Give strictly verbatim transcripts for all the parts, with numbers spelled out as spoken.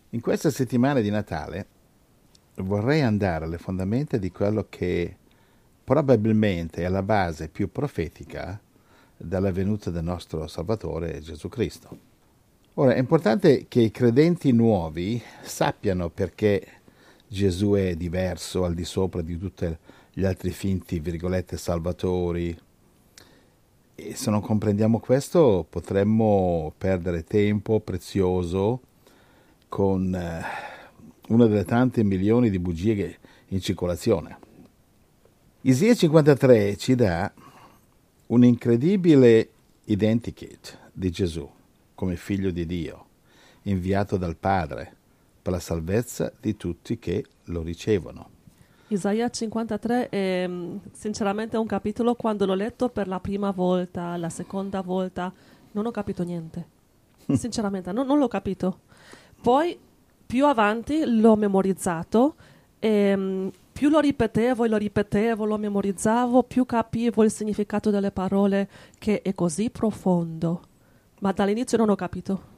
In questa settimana di Natale vorrei andare alle fondamenta di quello che probabilmente è la base più profetica della venuta del nostro Salvatore Gesù Cristo. Ora, è importante che i credenti nuovi sappiano perché Gesù è diverso al di sopra di tutti gli altri finti, virgolette, salvatori. E se non comprendiamo questo potremmo perdere tempo prezioso con eh, una delle tante milioni di bugie in circolazione. Isaia cinquantatré ci dà un incredibile identikit di Gesù come figlio di Dio, inviato dal Padre per la salvezza di tutti che lo ricevono. Isaia cinquantatré è sinceramente un capitolo, quando l'ho letto per la prima volta, la seconda volta, non ho capito niente. Sinceramente, no, non l'ho capito. Poi più avanti l'ho memorizzato e più lo ripetevo e lo ripetevo, lo memorizzavo, più capivo il significato delle parole, che è così profondo. Ma dall'inizio non ho capito.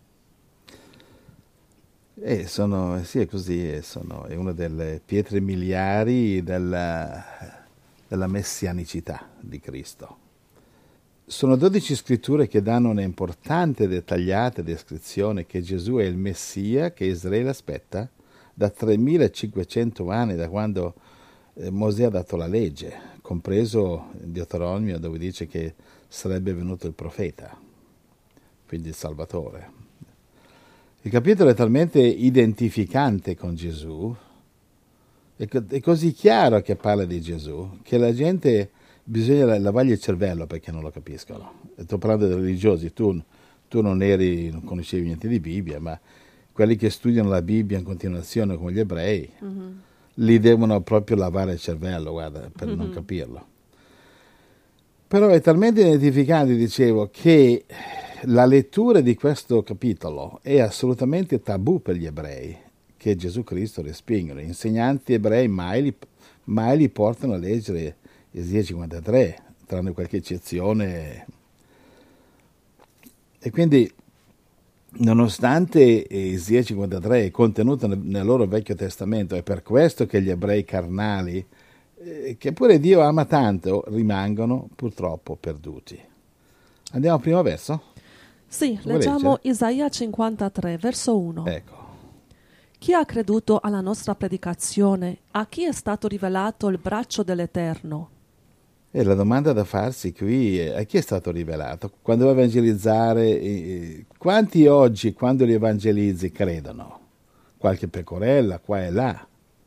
E sono, sì, è così, sono, è una delle pietre miliari della, della messianicità di Cristo. Sono dodici scritture che danno un'importante e dettagliata descrizione che Gesù è il Messia che Israele aspetta da tremilacinquecento anni, da quando eh, Mosè ha dato la legge, compreso in Deuteronomio dove dice che sarebbe venuto il profeta, quindi il Salvatore. Il capitolo è talmente identificante con Gesù, è così chiaro che parla di Gesù, che la gente bisogna lavargli il cervello perché non lo capiscono. Sto parlando dei religiosi, tu, tu non eri, non conoscevi niente di Bibbia, ma quelli che studiano la Bibbia in continuazione con gli ebrei, mm-hmm. li devono proprio lavare il cervello, guarda, per mm-hmm. non capirlo. Però è talmente identificante, dicevo, che la lettura di questo capitolo è assolutamente tabù per gli ebrei, che Gesù Cristo respingono. Gli insegnanti ebrei mai li, mai li portano a leggere Isaia cinquantatré, tranne qualche eccezione. E quindi, nonostante Isaia cinquantatré è contenuta nel, nel loro Vecchio Testamento, è per questo che gli ebrei carnali, eh, che pure Dio ama tanto, rimangono purtroppo perduti. Andiamo al primo verso? Sì, Vuoi leggiamo leggere? Isaia cinquantatré, verso uno. Ecco. Chi ha creduto alla nostra predicazione? A chi è stato rivelato il braccio dell'Eterno? E la domanda da farsi qui è: a chi è stato rivelato? Quando va a evangelizzare, eh, quanti oggi, quando li evangelizzi, credono? Qualche pecorella, qua e là.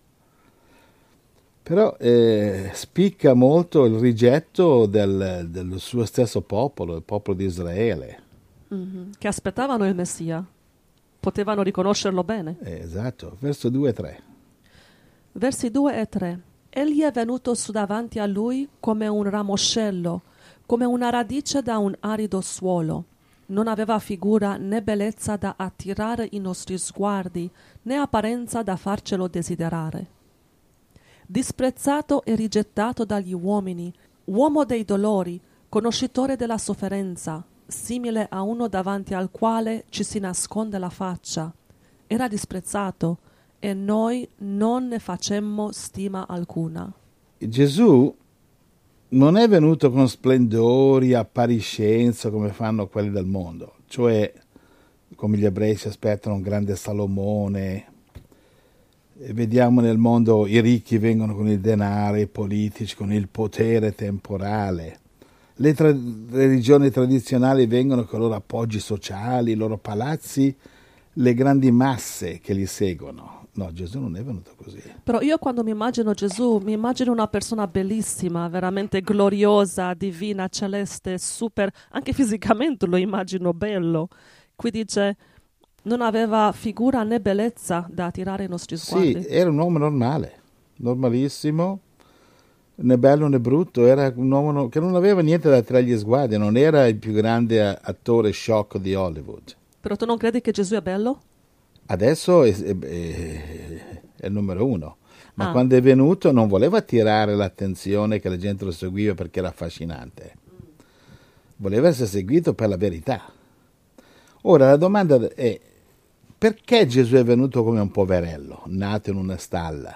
Però eh, spicca molto il rigetto del, del suo stesso popolo, il popolo di Israele. Mm-hmm. Che aspettavano il Messia. Potevano riconoscerlo bene. Eh, esatto, verso due e tre. Versi due e tre. Egli è venuto su davanti a lui come un ramoscello, come una radice da un arido suolo. Non aveva figura né bellezza da attirare i nostri sguardi, né apparenza da farcelo desiderare. Disprezzato e rigettato dagli uomini, uomo dei dolori, conoscitore della sofferenza, simile a uno davanti al quale ci si nasconde la faccia. Era disprezzato e noi non ne facemmo stima alcuna. Gesù non è venuto con splendori, appariscenza come fanno quelli del mondo, cioè come gli ebrei si aspettano un grande Salomone. E vediamo nel mondo i ricchi vengono con il denaro, i politici con il potere temporale. Le tra- religioni tradizionali vengono con i loro appoggi sociali, i loro palazzi, le grandi masse che li seguono. No, Gesù non è venuto così. Però io quando mi immagino Gesù, mi immagino una persona bellissima, veramente gloriosa, divina, celeste, super, anche fisicamente lo immagino bello. Qui dice, non aveva figura né bellezza da attirare i nostri sguardi. Sì, era un uomo normale, normalissimo, né bello né brutto, era un uomo che non aveva niente da attirare gli sguardi, non era il più grande attore sciocco di Hollywood. Però tu non credi che Gesù è bello? Adesso è, è, è, è il numero uno, ma ah. quando è venuto non voleva attirare l'attenzione che la gente lo seguiva perché era affascinante, voleva essere seguito per la verità. Ora la domanda è: perché Gesù è venuto come un poverello, nato in una stalla?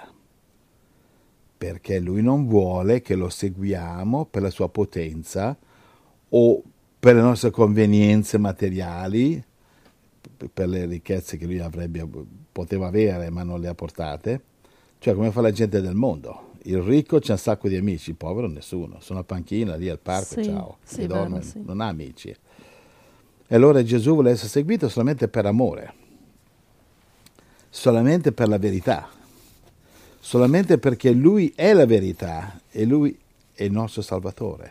Perché lui non vuole che lo seguiamo per la sua potenza o per le nostre convenienze materiali, per le ricchezze che lui avrebbe, poteva avere ma non le ha portate, cioè come fa la gente del mondo. Il ricco c'ha un sacco di amici, il povero nessuno, sono a panchina lì al parco, Sì, ciao, sì, e dorme, vero, sì. non ha amici. E allora Gesù vuole essere seguito solamente per amore, solamente per la verità, solamente perché lui è la verità e lui è il nostro Salvatore.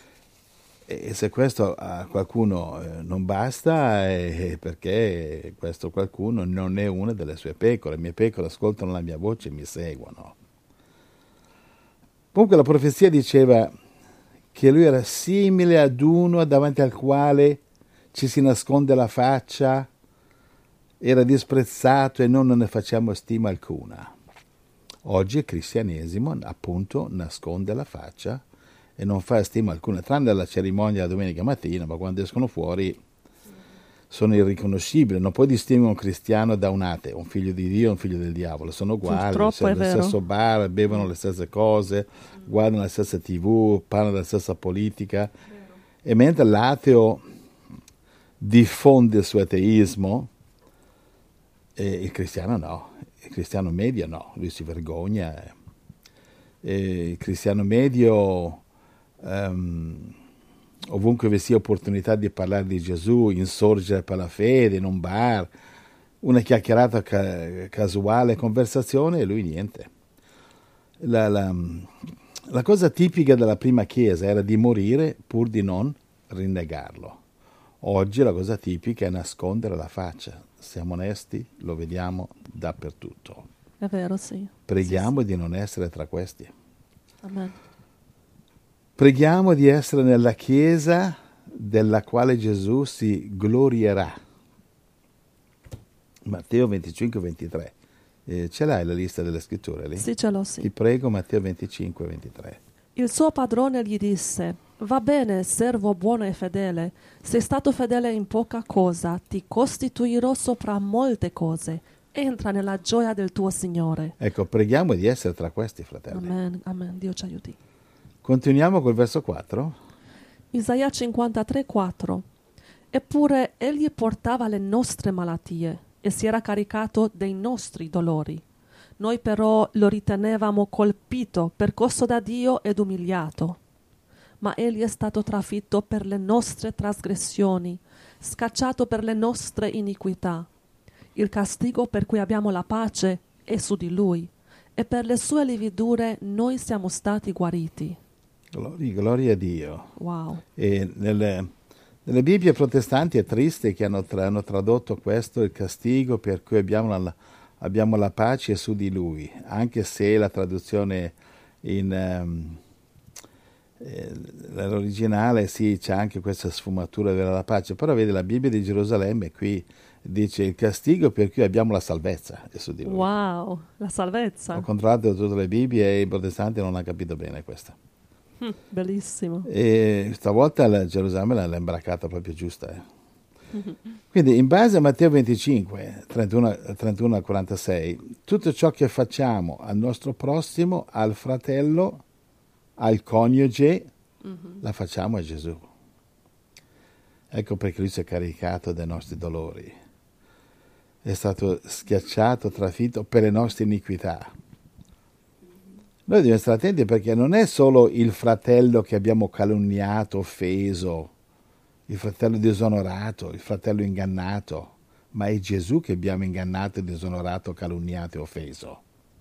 E se questo a qualcuno non basta è perché questo qualcuno non è una delle sue pecore. Le mie pecore ascoltano la mia voce e mi seguono. Comunque la profezia diceva che lui era simile ad uno davanti al quale ci si nasconde la faccia, era disprezzato e noi non ne facciamo stima alcuna. Oggi il cristianesimo appunto nasconde la faccia e non fa stima alcuna, tranne la cerimonia la domenica mattina, ma quando escono fuori sono irriconoscibili. Non puoi distinguere un cristiano da un ateo, un figlio di Dio e un figlio del diavolo, sono uguali, Purtroppo sono è nello vero. stesso bar, bevono le stesse cose, guardano la stessa tivù, parlano della stessa politica, e mentre l'ateo diffonde il suo ateismo, e il cristiano no, il cristiano medio no, lui si vergogna, e il cristiano medio um, ovunque vi sia opportunità di parlare di Gesù, insorgere per la fede in un bar, una chiacchierata ca- casuale, conversazione, e lui niente. La, la, la cosa tipica della prima chiesa era di morire pur di non rinnegarlo. Oggi la cosa tipica è nascondere la faccia. Siamo onesti, lo vediamo dappertutto. È vero, sì. Preghiamo Sì, di non essere tra questi. sì. Amen. Preghiamo di essere nella Chiesa della quale Gesù si glorierà. Matteo venticinque ventitré. Eh, ce l'hai la lista delle scritture lì? Sì, ce l'ho, sì. Ti prego, Matteo venticinque ventitré. Il suo padrone gli disse: va bene, servo buono e fedele. Sei stato fedele in poca cosa, ti costituirò sopra molte cose. Entra nella gioia del tuo Signore. Ecco, preghiamo di essere tra questi, fratelli. Amen, amen. Dio ci aiuti. Continuiamo col verso quattro. Isaia cinquantatré quattro. Eppure egli portava le nostre malattie e si era caricato dei nostri dolori. Noi però lo ritenevamo colpito, percosso da Dio ed umiliato. Ma egli è stato trafitto per le nostre trasgressioni, scacciato per le nostre iniquità. Il castigo per cui abbiamo la pace è su di lui, e per le sue lividure noi siamo stati guariti. Gloria, gloria a Dio. Wow. E nelle, nelle Bibbie protestanti è triste che hanno, tra, hanno tradotto questo, il castigo per cui abbiamo la, abbiamo la pace su di lui, anche se la traduzione in um, eh, l'originale sì, c'è anche questa sfumatura della pace, però vedi la Bibbia di Gerusalemme qui dice il castigo per cui abbiamo la salvezza è su di lui. Wow, la salvezza. Ho controllato tutte le Bibbie e i protestanti non hanno capito bene questa. Mm, bellissimo. E stavolta la Gerusalemme l'ha imbraccata proprio giusta. Eh. Quindi in base a Matteo venticinque, trentuno a quarantasei, tutto ciò che facciamo al nostro prossimo, al fratello, al coniuge, mm-hmm. la facciamo a Gesù. Ecco perché lui si è caricato dei nostri dolori. È stato schiacciato, trafitto per le nostre iniquità. Noi dobbiamo stare attenti perché non è solo il fratello che abbiamo calunniato, offeso, il fratello disonorato, il fratello ingannato, ma è Gesù che abbiamo ingannato, disonorato, calunniato e offeso.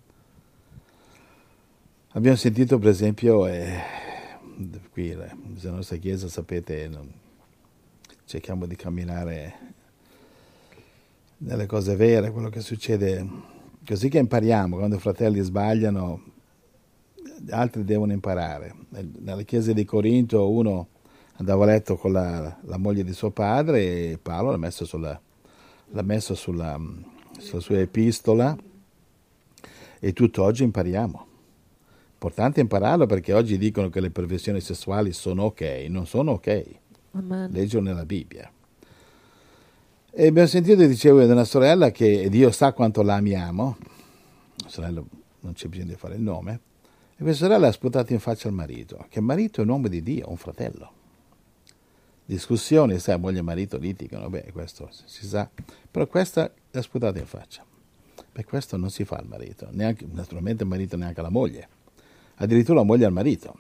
Abbiamo sentito per esempio, eh, qui nella nostra chiesa sapete, non, cerchiamo di camminare nelle cose vere, quello che succede, così che impariamo, quando i fratelli sbagliano, altri devono imparare. Nella chiesa di Corinto uno andava a letto con la, la moglie di suo padre e Paolo l'ha messo sulla, l'ha messo sulla, sulla sua epistola e tutt'oggi impariamo. Importante impararlo perché oggi dicono che le perversioni sessuali sono ok, non sono ok. Amen. Leggo nella Bibbia. E abbiamo sentito, dicevo, di una sorella che Dio sa quanto la amiamo, la sorella non c'è bisogno di fare il nome, e questa sorella ha sputato in faccia al marito, che il marito è un uomo di Dio, un fratello. Discussioni, sai, moglie e marito litigano, beh, questo si sa, però questa l'ha sputata in faccia. Per questo non si fa al marito, neanche, naturalmente il marito neanche alla moglie, addirittura la moglie al marito.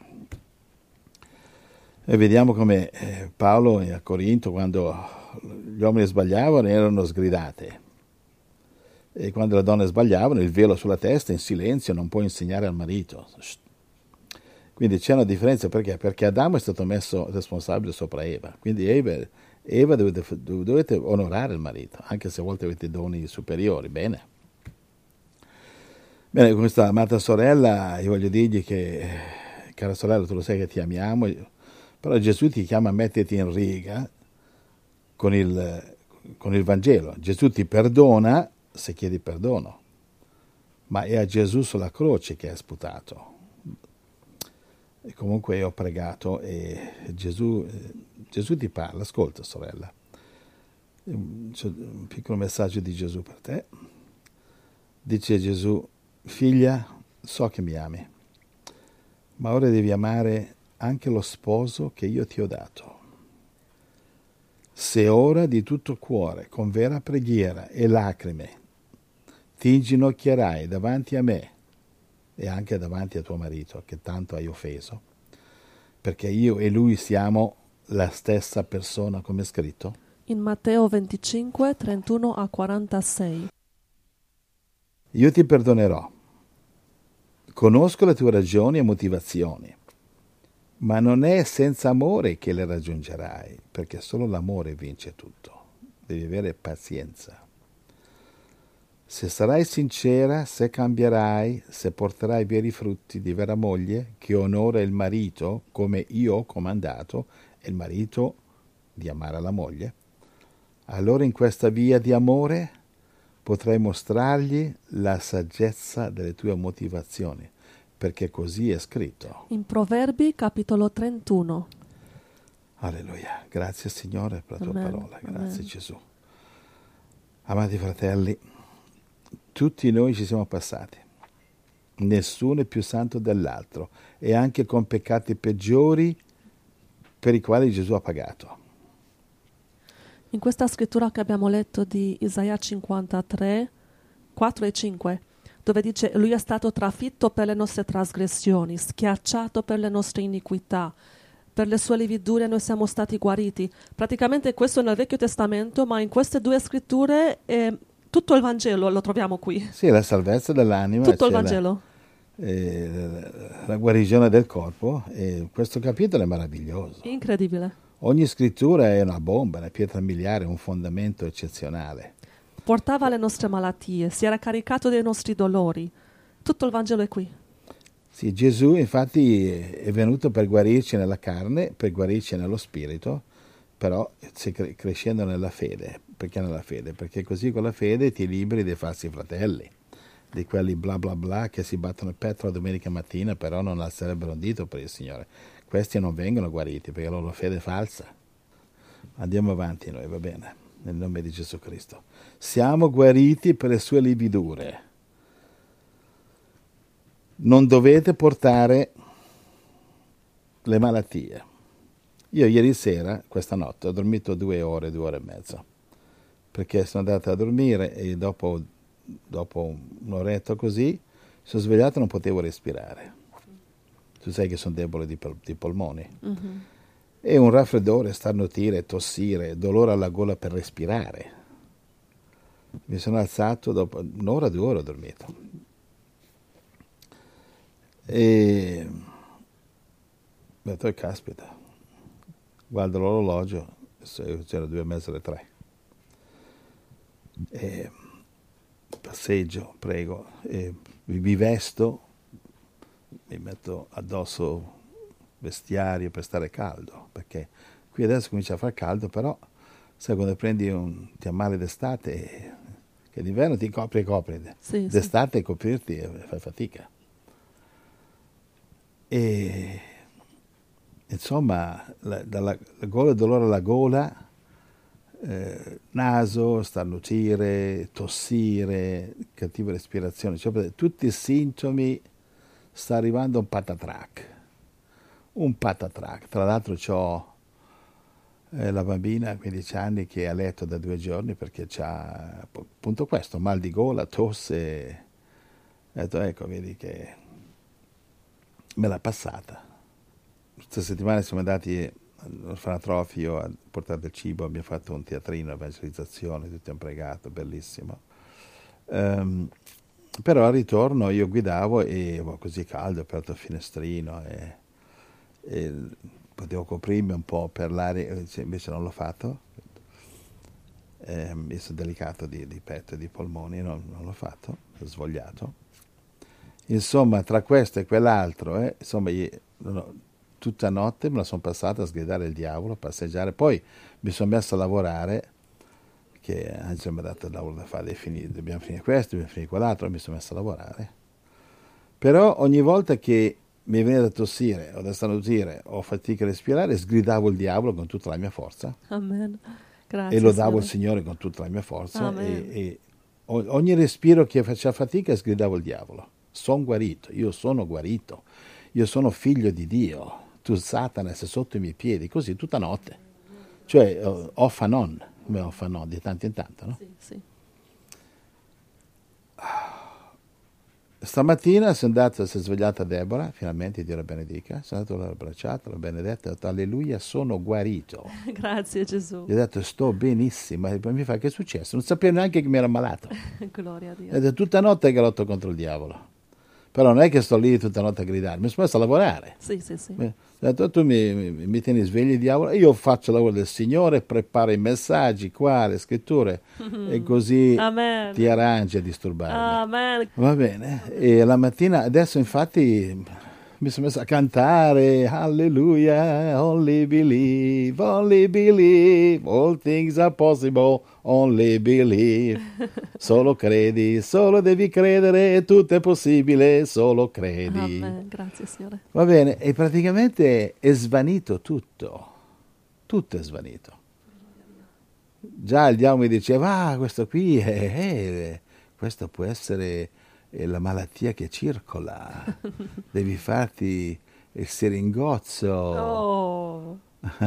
E vediamo come eh, Paolo a Corinto, quando gli uomini sbagliavano, erano sgridate. E quando le donne sbagliavano, il velo sulla testa, in silenzio, non può insegnare al marito. Quindi c'è una differenza, perché? Perché Adamo è stato messo responsabile sopra Eva. Quindi Eva, Eva dovete, dovete onorare il marito, anche se a volte avete doni superiori. Bene. Bene, con questa amata sorella, io voglio dirgli che, cara sorella, tu lo sai che ti amiamo, però Gesù ti chiama a metterti in riga con il, con il Vangelo. Gesù ti perdona se chiedi perdono, ma è a Gesù sulla croce che è sputato. E comunque io ho pregato e Gesù, Gesù ti parla. Ascolta, sorella, c'è un piccolo messaggio di Gesù per te. Dice Gesù: figlia, so che mi ami, ma ora devi amare anche lo sposo che io ti ho dato. Se ora di tutto cuore, con vera preghiera e lacrime, ti inginocchierai davanti a me e anche davanti a tuo marito, che tanto hai offeso, perché io e lui siamo la stessa persona, come è scritto in Matteo venticinque, trentuno a quarantasei. Io ti perdonerò. Conosco le tue ragioni e motivazioni, ma non è senza amore che le raggiungerai, perché solo l'amore vince tutto. Devi avere pazienza. Se sarai sincera, se cambierai, se porterai veri frutti di vera moglie, che onora il marito come io ho comandato, e il marito di amare la moglie, allora in questa via di amore potrai mostrargli la saggezza delle tue motivazioni, perché così è scritto. In Proverbi, capitolo trentuno. Alleluia. Grazie Signore per la tua Amen. parola. Grazie Amen. Gesù. Amati fratelli, tutti noi ci siamo passati. Nessuno è più santo dell'altro, e anche con peccati peggiori per i quali Gesù ha pagato. In questa scrittura che abbiamo letto di Isaia cinquantatré, quattro e cinque, dove dice: lui è stato trafitto per le nostre trasgressioni, schiacciato per le nostre iniquità, per le sue lividure noi siamo stati guariti. Praticamente questo è nel Vecchio Testamento, ma in queste due scritture eh, tutto il Vangelo lo troviamo qui. Sì, la salvezza dell'anima. Tutto il c'è Vangelo. La, eh, la guarigione del corpo, e questo capitolo è meraviglioso. Incredibile. Ogni scrittura è una bomba, una pietra miliare, un fondamento eccezionale. Portava le nostre malattie, si era caricato dei nostri dolori. Tutto il Vangelo è qui. Sì, Gesù infatti è venuto per guarirci nella carne, per guarirci nello spirito, però crescendo nella fede. Perché nella fede? Perché così con la fede ti liberi dei falsi fratelli, di quelli bla bla bla che si battono il petto la domenica mattina, però non alzerebbero un dito per il Signore. Questi non vengono guariti perché la loro fede è falsa. Andiamo avanti noi, va bene, nel nome di Gesù Cristo. Siamo guariti per le sue lividure. Non dovete portare le malattie. Io ieri sera, questa notte, ho dormito due ore, due ore e mezza, perché sono andato a dormire e dopo, dopo un'oretta così sono svegliato e non potevo respirare. Tu sai che sono debole di, pol- di polmoni. Mm-hmm. E un raffreddore, starnutire, tossire, dolore alla gola per respirare. Mi sono alzato dopo un'ora, due ore ho dormito. E ho detto, caspita, guardo l'orologio, c'era due e mezza alle tre. E passeggio, prego, e mi vesto, mi metto addosso vestiario per stare caldo, perché qui adesso comincia a far caldo, però sai quando prendi un ti ammali d'estate, che d'inverno ti copri e copri, Sì, d'estate sì. coprirti fai fatica. E insomma, la, dalla la gola, il dolore alla gola, eh, naso, starnutire, tossire, cattiva respirazione, cioè, tutti i sintomi, sta arrivando un patatrac, un patatrac. Tra l'altro c'ho eh, la bambina a quindici anni che è a letto da due giorni perché c'ha appunto questo, mal di gola, tosse. Ho detto, ecco, vedi che me l'ha passata. Questa settimana siamo andati all'orfanotrofio a portare del cibo, abbiamo fatto un teatrino, evangelizzazione, tutti hanno pregato, bellissimo. Um, però al ritorno io guidavo e oh, così caldo, ho aperto il finestrino e, e potevo coprirmi un po' per l'aria, invece non l'ho fatto. Eh, io sono delicato di, di petto e di polmoni, non, non l'ho fatto, ho svogliato. Insomma, tra questo e quell'altro, eh, insomma, io, no, tutta notte me la sono passata a sgridare il diavolo, a passeggiare. Poi mi sono messo a lavorare, che Angelo mi ha dato il lavoro da fare, finire, dobbiamo finire questo, dobbiamo finire quell'altro, mi sono messo a lavorare. Però ogni volta che mi veniva da tossire o da starnutire o fatica a respirare, sgridavo il diavolo con tutta la mia forza. Amen. Grazie, e lo davo Signore. al Signore con tutta la mia forza. Amen. E, e ogni respiro che faceva fatica sgridavo il diavolo. Sono guarito, io sono guarito, io sono figlio di Dio, tu Satana sei sotto i miei piedi, così tutta notte. Cioè uh, off and on, come off and on, di tanto in tanto, no? Sì, sì. Stamattina sono andato, si è svegliata Deborah, finalmente Dio la benedica, sono andato, l'ho abbracciata, l'ho benedetta, ho detto alleluia, sono guarito. Grazie Gesù. Gli ho detto sto benissimo, e poi mi fa che è successo? Non sapevo neanche che mi ero ammalato. Gloria a Dio. Ed è tutta notte che lotto contro il diavolo. Però non è che sto lì tutta notte a gridare, mi sono messo a lavorare. Sì, sì, sì. Mi- ho detto, tu mi, mi, mi tieni svegli, diavolo, io faccio il lavoro del Signore, preparo i messaggi qua, le scritture, e così Amen. ti arrangi a disturbarmi. Amen. Va bene, e la mattina, adesso infatti mi sono messo a cantare, Alleluia, only believe, only believe, all things are possible, only believe. Solo credi, solo devi credere, tutto è possibile, solo credi. Amen. Grazie Signore. Va bene, e praticamente è svanito tutto, tutto è svanito. Già il diavolo mi diceva, ah, questo qui è, è questo può essere eh, la malattia che circola, devi farti il seringozzo. Oh.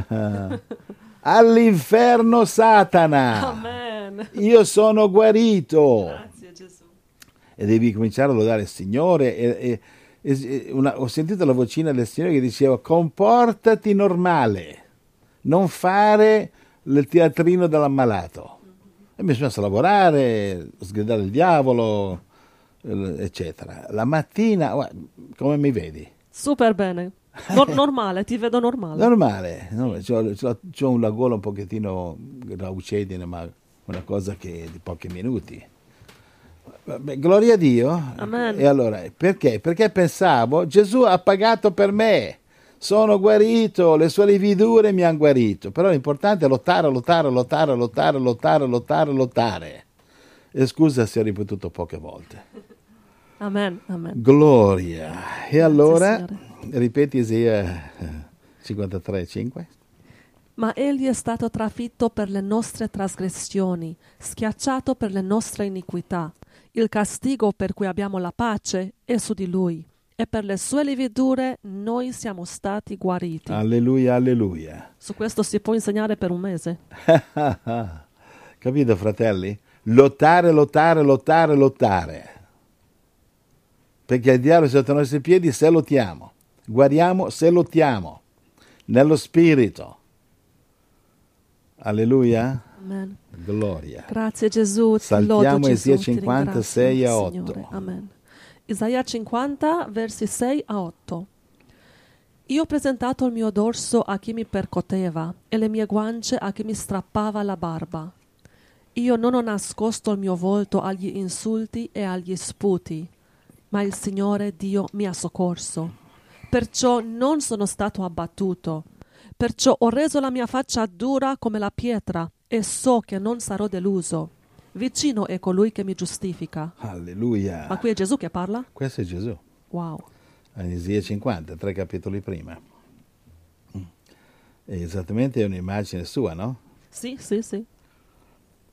All'inferno Satana, Amen. io sono guarito. Grazie Gesù. E devi cominciare a lodare il Signore. E, e, e una, ho sentito la vocina del Signore che diceva comportati normale, non fare il teatrino dell'ammalato. E mi sono messo a lavorare, a sgridare il diavolo, eccetera. La mattina, guarda, come mi vedi? Super bene. Nor- normale, ti vedo normale. Normale, no? C'ho, c'ho, c'ho una gola un pochettino raucedine, ma una cosa che di pochi minuti. Beh, gloria a Dio. Amen. E allora, perché? Perché pensavo, Gesù ha pagato per me, sono guarito, le sue lividure mi hanno guarito, però l'importante è lottare, lottare, lottare, lottare, lottare, lottare, lottare. E scusa se ho ripetuto poche volte. Amen. Amen. Gloria. E allora, Signore. ripeti Isaia cinquantatré cinque. Ma egli è stato trafitto per le nostre trasgressioni, schiacciato per le nostre iniquità. Il castigo per cui abbiamo la pace è su di lui, e per le sue lividure noi siamo stati guariti. Alleluia, alleluia. Su questo si può insegnare per un mese. Capito, fratelli? Lottare, lottare, lottare, lottare. Perché il diavolo è sotto i nostri piedi se lottiamo. Guariamo se lottiamo. Nello spirito. Alleluia. Amen. Gloria. Grazie Gesù. Ti Saltiamo lodo, Gesù, Isaia ti cinquanta, ringrazio, sei a Signore. otto. Amen. Isaia cinquanta, versi sei a otto. Io ho presentato il mio dorso a chi mi percoteva e le mie guance a chi mi strappava la barba. Io non ho nascosto il mio volto agli insulti e agli sputi, ma il Signore Dio mi ha soccorso. Perciò non sono stato abbattuto. Perciò ho reso la mia faccia dura come la pietra e so che non sarò deluso. Vicino è colui che mi giustifica. Alleluia. Ma qui è Gesù che parla? Questo è Gesù. Wow. In Isaia cinquanta, tre capitoli prima. E esattamente è un'immagine sua, no? Sì, sì, sì.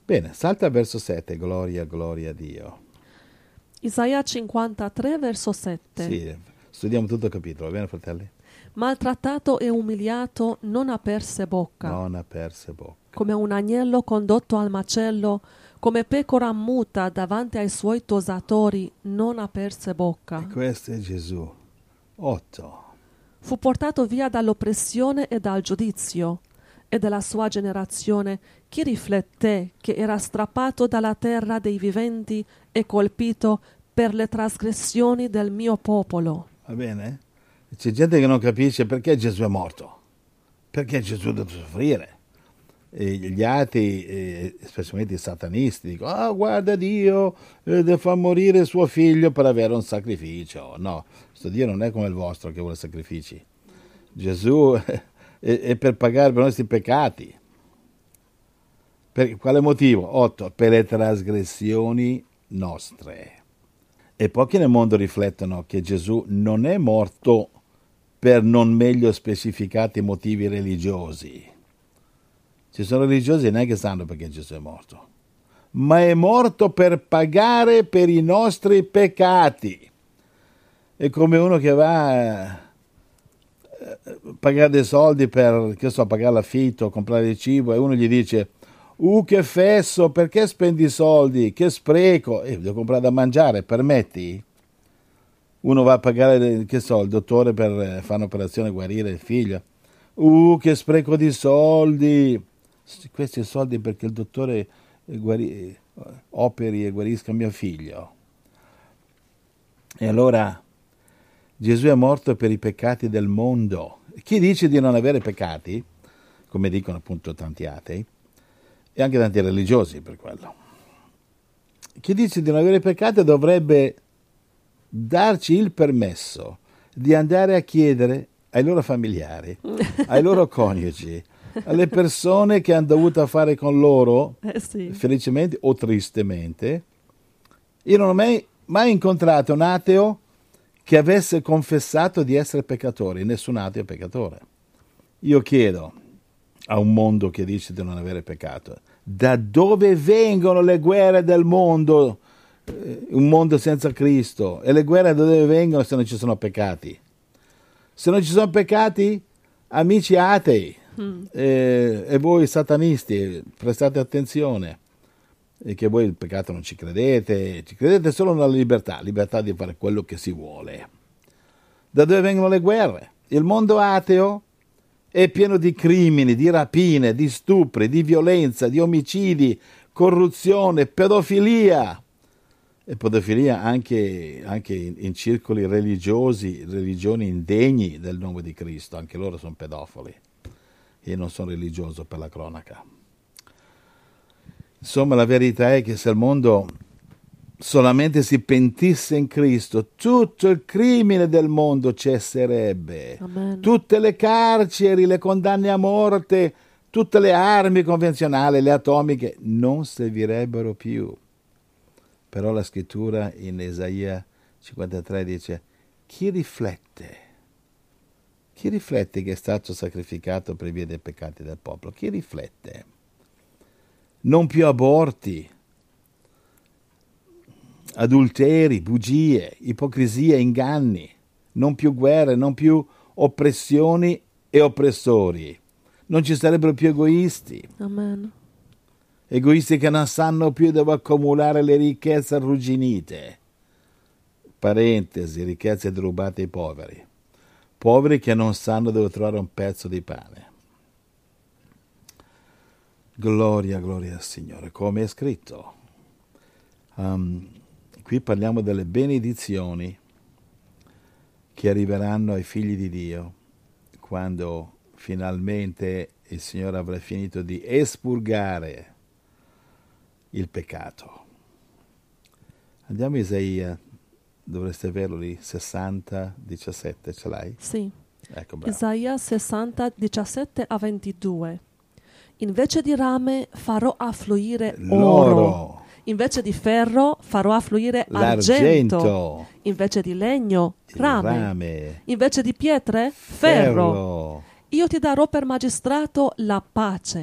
Bene, salta al verso sette, gloria, gloria a Dio. Isaia cinquantatré, verso sette. Sì, studiamo tutto il capitolo, va bene fratelli? Maltrattato e umiliato non aperse bocca. Non aperse bocca. Come un agnello condotto al macello, come pecora muta davanti ai suoi tosatori, non aperse bocca. E questo è Gesù. Otto. Fu portato via dall'oppressione e dal giudizio. E della sua generazione chi rifletté che era strappato dalla terra dei viventi e colpito per le trasgressioni del mio popolo. Va bene? C'è gente che non capisce perché Gesù è morto. Perché Gesù deve soffrire. E gli atei, eh, specialmente i satanisti, dicono: ah, guarda, Dio eh, deve far morire suo figlio per avere un sacrificio. No, questo Dio non è come il vostro che vuole sacrifici. Gesù è, è per pagare per i nostri peccati. Per quale motivo? Otto, per le trasgressioni nostre. E pochi nel mondo riflettono che Gesù non è morto per non meglio specificati motivi religiosi. Ci sono religiosi che neanche sanno perché Gesù è morto, ma è morto per pagare per i nostri peccati. È come uno che va a pagare dei soldi per, che so, pagare l'affitto, comprare il cibo, e uno gli dice: uh, che fesso, perché spendi soldi, che spreco, e eh, devo comprare da mangiare, permetti? Uno va a pagare, che so, il dottore per fare un'operazione e guarire il figlio. Uh, che spreco di soldi. Questi soldi perché il dottore guari, operi e guarisca mio figlio. E allora Gesù è morto per i peccati del mondo. Chi dice di non avere peccati, come dicono appunto tanti atei, e anche tanti religiosi per quello, chi dice di non avere peccati dovrebbe darci il permesso di andare a chiedere ai loro familiari, ai loro coniugi, alle persone che hanno dovuto fare con loro, eh sì. felicemente o tristemente. Io non ho mai, mai incontrato un ateo che avesse confessato di essere peccatore. Nessun ateo è peccatore. Io chiedo a un mondo che dice di non avere peccato: da dove vengono le guerre del mondo? Un mondo senza Cristo. E le guerre da dove vengono se non ci sono peccati? Se non ci sono peccati, amici atei, mm. eh, e voi satanisti, prestate attenzione, e che voi il peccato non ci credete, ci credete solo nella libertà, libertà di fare quello che si vuole. Da dove vengono le guerre? Il mondo ateo è pieno di crimini, di rapine, di stupri, di violenza, di omicidi, corruzione, pedofilia. E pedofilia anche, anche in, in circoli religiosi, religioni indegni del nome di Cristo, anche loro sono pedofili. Io non sono religioso, per la cronaca. Insomma, la verità è che se il mondo solamente si pentisse in Cristo, tutto il crimine del mondo cesserebbe. Amen. Tutte le carceri, le condanne a morte, tutte le armi convenzionali, le atomiche, non servirebbero più. Però la scrittura in Isaia cinquantatré dice: chi riflette? Chi riflette che è stato sacrificato per via dei peccati del popolo? Chi riflette? Non più aborti, adulteri, bugie, ipocrisia, inganni, non più guerre, non più oppressioni e oppressori. Non ci sarebbero più egoisti. Amen. Egoisti che non sanno più dove accumulare le ricchezze arrugginite. Parentesi, ricchezze derubate ai poveri. Poveri che non sanno dove trovare un pezzo di pane. Gloria, gloria al Signore, come è scritto. Um, qui parliamo delle benedizioni che arriveranno ai figli di Dio quando finalmente il Signore avrà finito di espurgare il peccato. Andiamo a Isaia, dovreste averlo lì, sessanta, diciassette, ce l'hai? Sì. Ecco, bravo. Isaia sessanta, diciassette a ventidue. Invece di rame farò affluire l'oro. oro. Invece di ferro farò affluire l'argento. argento. Invece di legno, rame. rame. Invece di pietre, ferro. ferro. Io ti darò per magistrato la pace,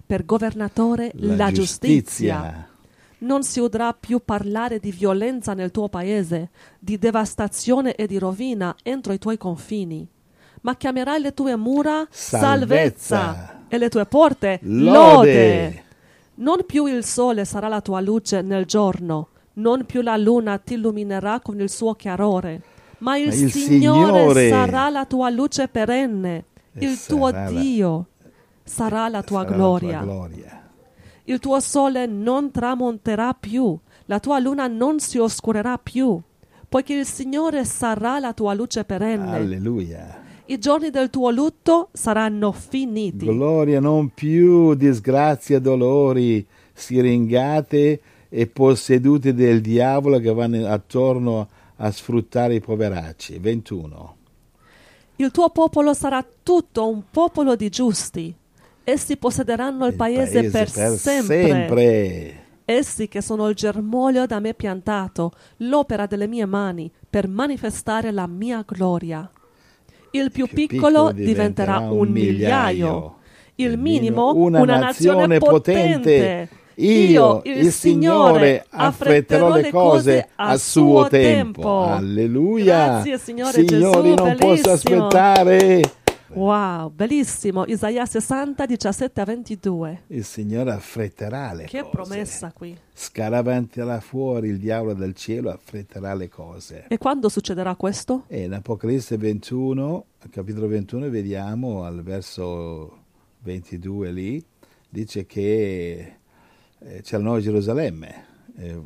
per governatore la, la giustizia. giustizia. Non si udrà più parlare di violenza nel tuo paese, di devastazione e di rovina entro i tuoi confini. Ma chiamerai le tue mura Salvezza. salvezza e le tue porte Lode. lode. Non più il sole sarà la tua luce nel giorno, non più la luna ti illuminerà con il suo chiarore, ma il, Ma il Signore, Signore sarà la tua luce perenne, E il tuo sarà la- Dio sarà la tua sarà gloria. La tua gloria. Il tuo sole non tramonterà più, la tua luna non si oscurerà più, poiché il Signore sarà la tua luce perenne. Alleluia. I giorni del tuo lutto saranno finiti. Gloria, non più disgrazie, dolori, siringate e posseduti del diavolo che vanno attorno a sfruttare i poveracci. ventuno. Il tuo popolo sarà tutto un popolo di giusti. Essi possederanno il, Il paese, paese per, per sempre. sempre. Essi che sono il germoglio da me piantato, l'opera delle mie mani, per manifestare la mia gloria. Il più, più piccolo, piccolo diventerà un migliaio, il il minimo una una nazione nazione potente. potente. Io, il Signore, affretterò le cose a suo tempo. Alleluia. Grazie, Signore Signori, Gesù, non posso bellissimo. aspettare. Wow, bellissimo. Isaia sessanta, diciassette a ventidue. Il Signore affretterà le Che cose. promessa qui. Scaravanterà fuori il diavolo dal cielo, affretterà le cose. E quando succederà questo? E in Apocalisse ventuno, capitolo ventuno, vediamo al verso ventidue lì, dice che eh, c'è la nuova Gerusalemme. Eh,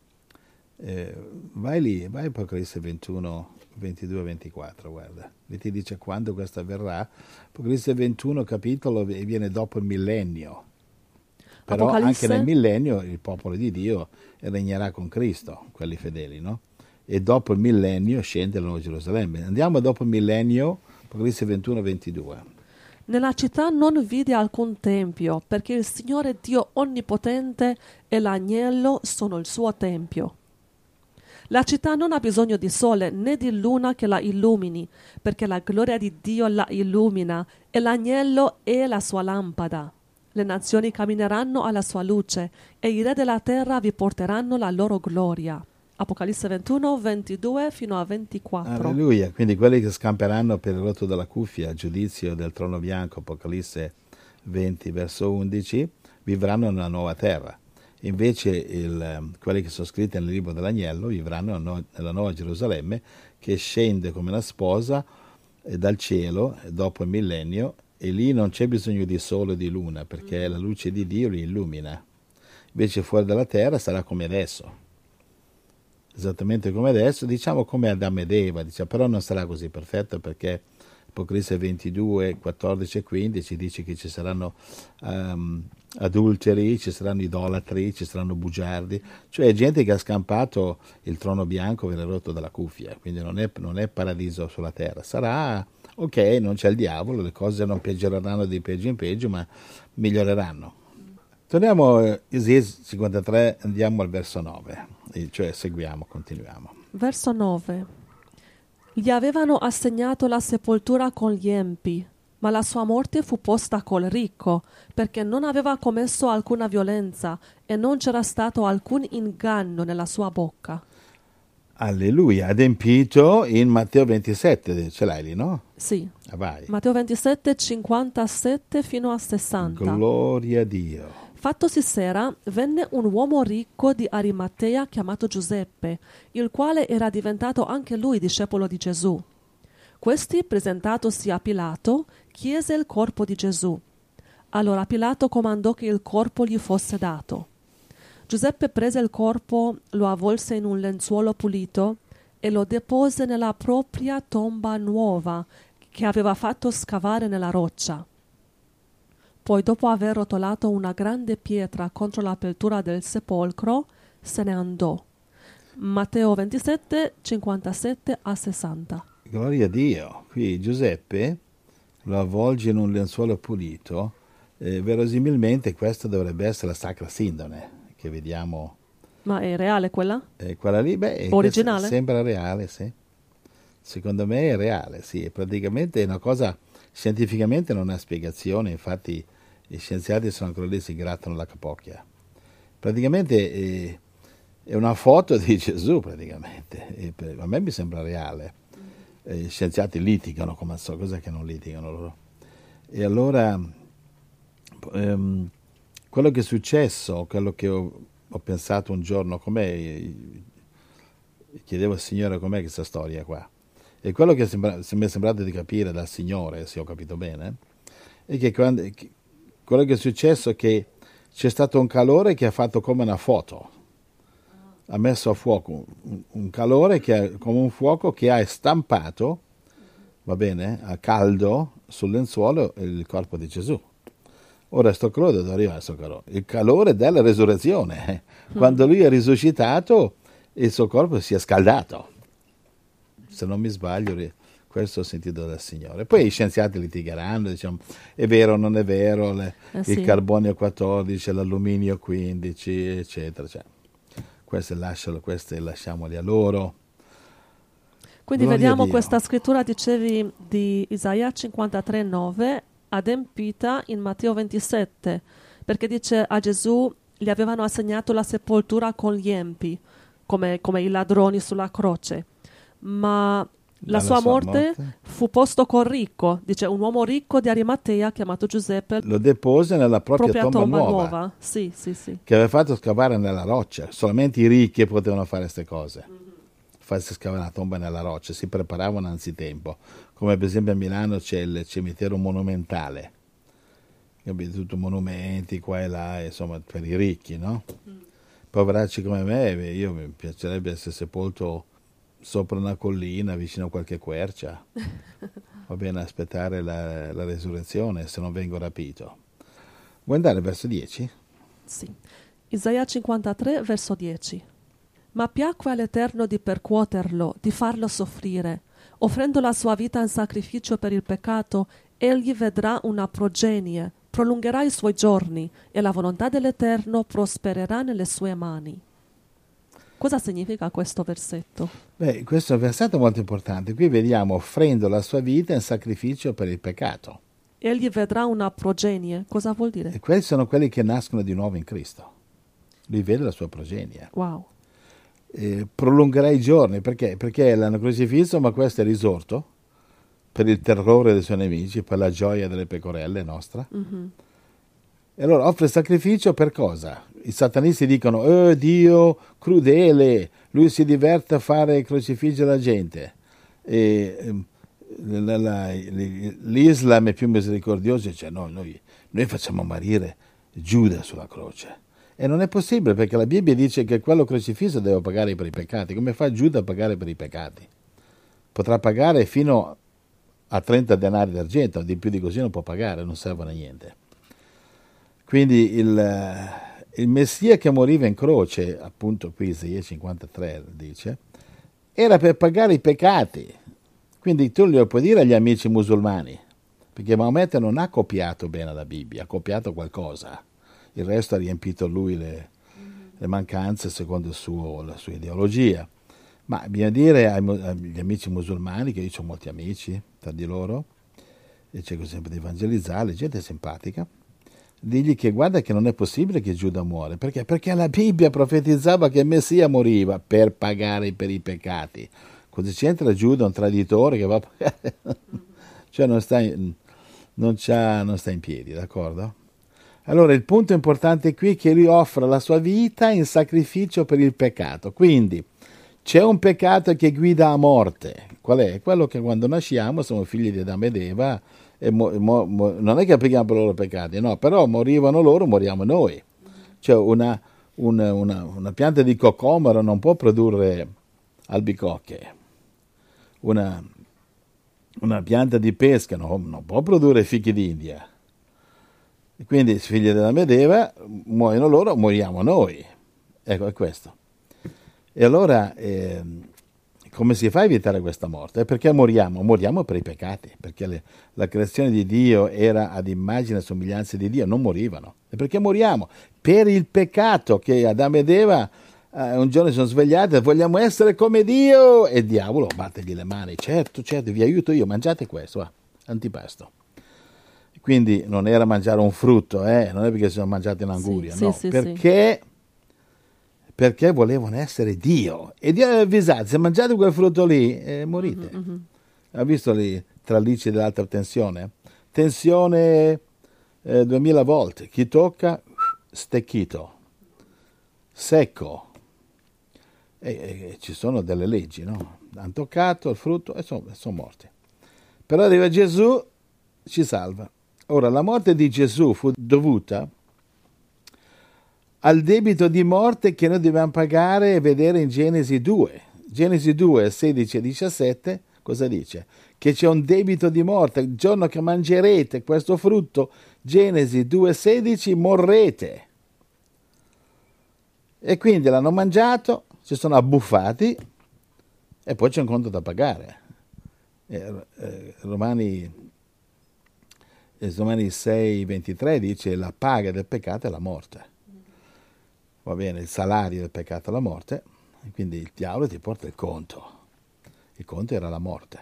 eh, vai lì, vai Apocalisse ventuno, ventidue ventiquattro, guarda. Lì ti dice quando questo avverrà. Apocalisse ventuno, capitolo, viene dopo il millennio. Però Apocalisse? anche nel millennio il popolo di Dio regnerà con Cristo, quelli fedeli, no? E dopo il millennio scende la nuova Gerusalemme. Andiamo dopo il millennio, Apocalisse ventuno ventidue. Nella città non vide alcun tempio, perché il Signore Dio Onnipotente e l'agnello sono il suo tempio. La città non ha bisogno di sole né di luna che la illumini, perché la gloria di Dio la illumina e l'agnello è la sua lampada. Le nazioni cammineranno alla sua luce e i re della terra vi porteranno la loro gloria. Apocalisse ventuno, ventidue fino a ventiquattro. Alleluia, quindi quelli che scamperanno per il rotto della cuffia, giudizio del trono bianco, Apocalisse venti, verso undici, vivranno nella nuova terra. Invece il, quelli che sono scritti nel libro dell'agnello vivranno nella nuova Gerusalemme, che scende come una sposa eh, dal cielo dopo il millennio, e lì non c'è bisogno di sole o di luna, perché la luce di Dio li illumina. Invece fuori dalla terra sarà come adesso. Esattamente come adesso, diciamo come Adamo ed Eva, diciamo, però non sarà così perfetto, perché Apocalisse ventidue, quattordici e quindici dice che ci saranno um, adulteri, ci saranno idolatri, ci saranno bugiardi, cioè gente che ha scampato il trono bianco per il rotto della cuffia, quindi non è, non è paradiso sulla terra. Sarà, ok, non c'è il diavolo, le cose non peggioreranno di peggio in peggio, ma miglioreranno. Torniamo a Isaia cinquantatré, andiamo al verso nove, cioè seguiamo, continuiamo. Verso nove. Gli avevano assegnato la sepoltura con gli empi, ma la sua morte fu posta col ricco, perché non aveva commesso alcuna violenza e non c'era stato alcun inganno nella sua bocca. Alleluia, adempito in Matteo ventisette, ce l'hai lì, no? Sì. Ah, vai. Matteo ventisette, cinquantasette fino a sessanta. Gloria a Dio. Fattosi sera, venne un uomo ricco di Arimatea chiamato Giuseppe, il quale era diventato anche lui discepolo di Gesù. Questi, presentatosi a Pilato, chiese il corpo di Gesù. Allora Pilato comandò che il corpo gli fosse dato. Giuseppe prese il corpo, lo avvolse in un lenzuolo pulito e lo depose nella propria tomba nuova che aveva fatto scavare nella roccia. Poi, dopo aver rotolato una grande pietra contro l'apertura del sepolcro, se ne andò. Matteo ventisette, cinquantasette a sessanta. Gloria a Dio. Qui Giuseppe lo avvolge in un lenzuolo pulito. Eh, verosimilmente questa dovrebbe essere la Sacra Sindone che vediamo. Ma è reale quella? Eh, quella lì, beh, originale? Sembra reale, sì. Secondo me è reale, sì. Praticamente è una cosa, scientificamente non ha spiegazione, infatti Gli scienziati sono ancora lì, si grattano la capocchia. Praticamente eh, è una foto di Gesù, praticamente. E per, a me mi sembra reale. Eh, gli scienziati litigano, come so, cos'è che non litigano loro? E allora ehm, quello che è successo, quello che ho, ho pensato un giorno, com'è, chiedevo al Signore com'è questa storia qua. E quello che sembra, se mi è sembrato di capire dal Signore, se ho capito bene, è che, quando, che quello che è successo è che c'è stato un calore che ha fatto come una foto, ha messo a fuoco un, un calore che è come un fuoco che ha stampato, va bene, a caldo sul lenzuolo il corpo di Gesù. Ora sto calore dove arriva questo calore? Il calore della resurrezione. Eh? Quando lui è risuscitato, il suo corpo si è scaldato. Se non mi sbaglio, questo ho sentito dal Signore. Poi gli scienziati litigheranno, diciamo, è vero o non è vero, le, eh sì. il carbonio quattordici, l'alluminio quindici, eccetera. Cioè, queste, lascialo, queste lasciamoli a loro. Quindi Gloria vediamo a Dio. questa scrittura, dicevi, di Isaia cinquantatré nove, adempita in Matteo ventisette, perché dice a Gesù gli avevano assegnato la sepoltura con gli empi, come, come i ladroni sulla croce, ma la Alla sua sua morte, morte. fu posto col ricco, dice un uomo ricco di Arimatea chiamato Giuseppe, Lo depose nella propria, propria tomba, tomba nuova, nuova. Sì, sì, sì. che aveva fatto scavare nella roccia. Solamente i ricchi potevano fare queste cose. Mm-hmm. Farsi scavare una tomba nella roccia, si preparavano anzitempo. Come per esempio a Milano c'è il cimitero monumentale, capito? Tutti monumenti qua e là, insomma, per i ricchi, no? Mm. Poveracci come me, io mi piacerebbe essere sepolto sopra una collina, vicino a qualche quercia. Va bene, aspettare la, la resurrezione, se non vengo rapito. Vuoi andare al verso dieci? Sì. Isaia cinquantatré, verso dieci. Ma piacque all'Eterno di percuoterlo, di farlo soffrire. Offrendo la sua vita in sacrificio per il peccato, egli vedrà una progenie, prolungherà i suoi giorni, e la volontà dell'Eterno prospererà nelle sue mani. Cosa significa questo versetto? Beh, questo è un versetto molto importante. Qui vediamo offrendo la sua vita in sacrificio per il peccato. Egli vedrà una progenie. Cosa vuol dire? E questi sono quelli che nascono di nuovo in Cristo. Lui vede la sua progenie. Wow. Eh, prolungherà i giorni, perché? Perché l'hanno crocifisso, ma questo è risorto per il terrore dei suoi nemici, per la gioia delle pecorelle nostra. Mm-hmm. E allora offre sacrificio per cosa? I satanisti dicono, oh Dio crudele, lui si diverte a fare crocifiggere la gente. E, la, la, l'Islam è più misericordioso, cioè no, noi, noi facciamo morire Giuda sulla croce. E non è possibile, perché la Bibbia dice che quello crocifisso deve pagare per i peccati. Come fa Giuda a pagare per i peccati? Potrà pagare fino a trenta denari d'argento, di più di così non può pagare, non servono a niente. Quindi il, il Messia che moriva in croce, appunto qui Isaia cinquantatré dice, era per pagare i peccati. Quindi tu glielo puoi dire agli amici musulmani, perché Maometto non ha copiato bene la Bibbia, ha copiato qualcosa. Il resto ha riempito lui le, le mancanze secondo il suo, la sua ideologia. Ma bisogna dire ai, agli amici musulmani, che io ho molti amici tra di loro, e cerco sempre di evangelizzare, gente simpatica, digli che guarda che non è possibile che Giuda muore. Perché? Perché la Bibbia profetizzava che il Messia moriva per pagare per i peccati. Così c'entra Giuda, un traditore che va a pagare. Cioè non sta, in, non, c'ha, non sta in piedi, d'accordo? Allora il punto importante qui è che lui offre la sua vita in sacrificio per il peccato. Quindi c'è un peccato che guida a morte. Qual è? Quello che quando nasciamo siamo figli di Adamo ed Eva e mo, mo, mo, non è che paghiamo per i loro peccati, no, però morivano loro, moriamo noi. Cioè una, una, una, una pianta di cocomero non può produrre albicocche. Una, una pianta di pesca no, non può produrre fichi d'India. Quindi figli della Medeva muoiono loro, moriamo noi. Ecco, è questo. E allora eh, come si fa a evitare questa morte? Perché moriamo? Moriamo per i peccati, perché le, la creazione di Dio era ad immagine e somiglianza di Dio, non morivano. E perché moriamo? Per il peccato che Adamo ed Eva eh, un giorno si sono svegliati e vogliamo essere come Dio, e il diavolo battegli le mani, certo, certo, vi aiuto io, mangiate questo, va, antipasto. Quindi non era mangiare un frutto, eh? Non è perché si sono mangiati un'anguria, sì, no, sì, sì, perché, perché volevano essere Dio. E Dio aveva avvisato, se mangiate quel frutto lì, eh, morite. Mm-hmm. Ha visto lì tralicci dell'alta tensione? Tensione eh, duemila volte. Chi tocca, stecchito, secco. E, e ci sono delle leggi, no? Hanno toccato il frutto e sono, sono morti. Però arriva Gesù, ci salva. Ora, la morte di Gesù fu dovuta al debito di morte che noi dobbiamo pagare e vedere in Genesi due. Genesi due, sedici e diciassette, cosa dice? Che c'è un debito di morte. Il giorno che mangerete questo frutto, Genesi due, sedici, morrete. E quindi l'hanno mangiato, si sono abbuffati e poi c'è un conto da pagare. Eh, eh, Romani... Romani sei ventitré dice la paga del peccato è la morte. Va bene, il salario del peccato è la morte, quindi il diavolo ti porta il conto. Il conto era la morte.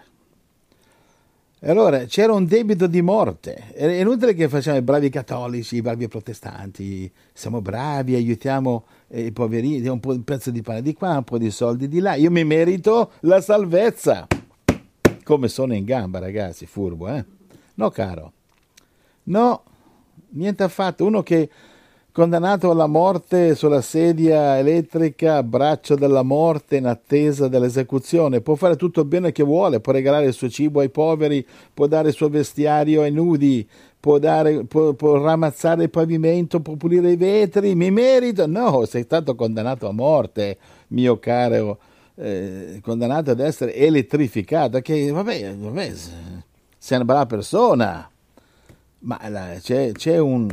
E allora c'era un debito di morte. È inutile che facciamo i bravi cattolici, i bravi protestanti, siamo bravi, aiutiamo i poverini, un, po', un pezzo di pane di qua, un po' di soldi di là. Io mi merito la salvezza. Come sono in gamba, ragazzi, furbo, eh? No, caro. No, niente affatto. Uno che condannato alla morte sulla sedia elettrica, braccio della morte in attesa dell'esecuzione, può fare tutto il bene che vuole, può regalare il suo cibo ai poveri, può dare il suo vestiario ai nudi, può, dare, può, può ramazzare il pavimento, può pulire i vetri, mi merito? No, sei stato condannato a morte, mio caro, eh, condannato ad essere elettrificato, che vabbè, vabbè sei una brava persona. Ma la, c'è, c'è un,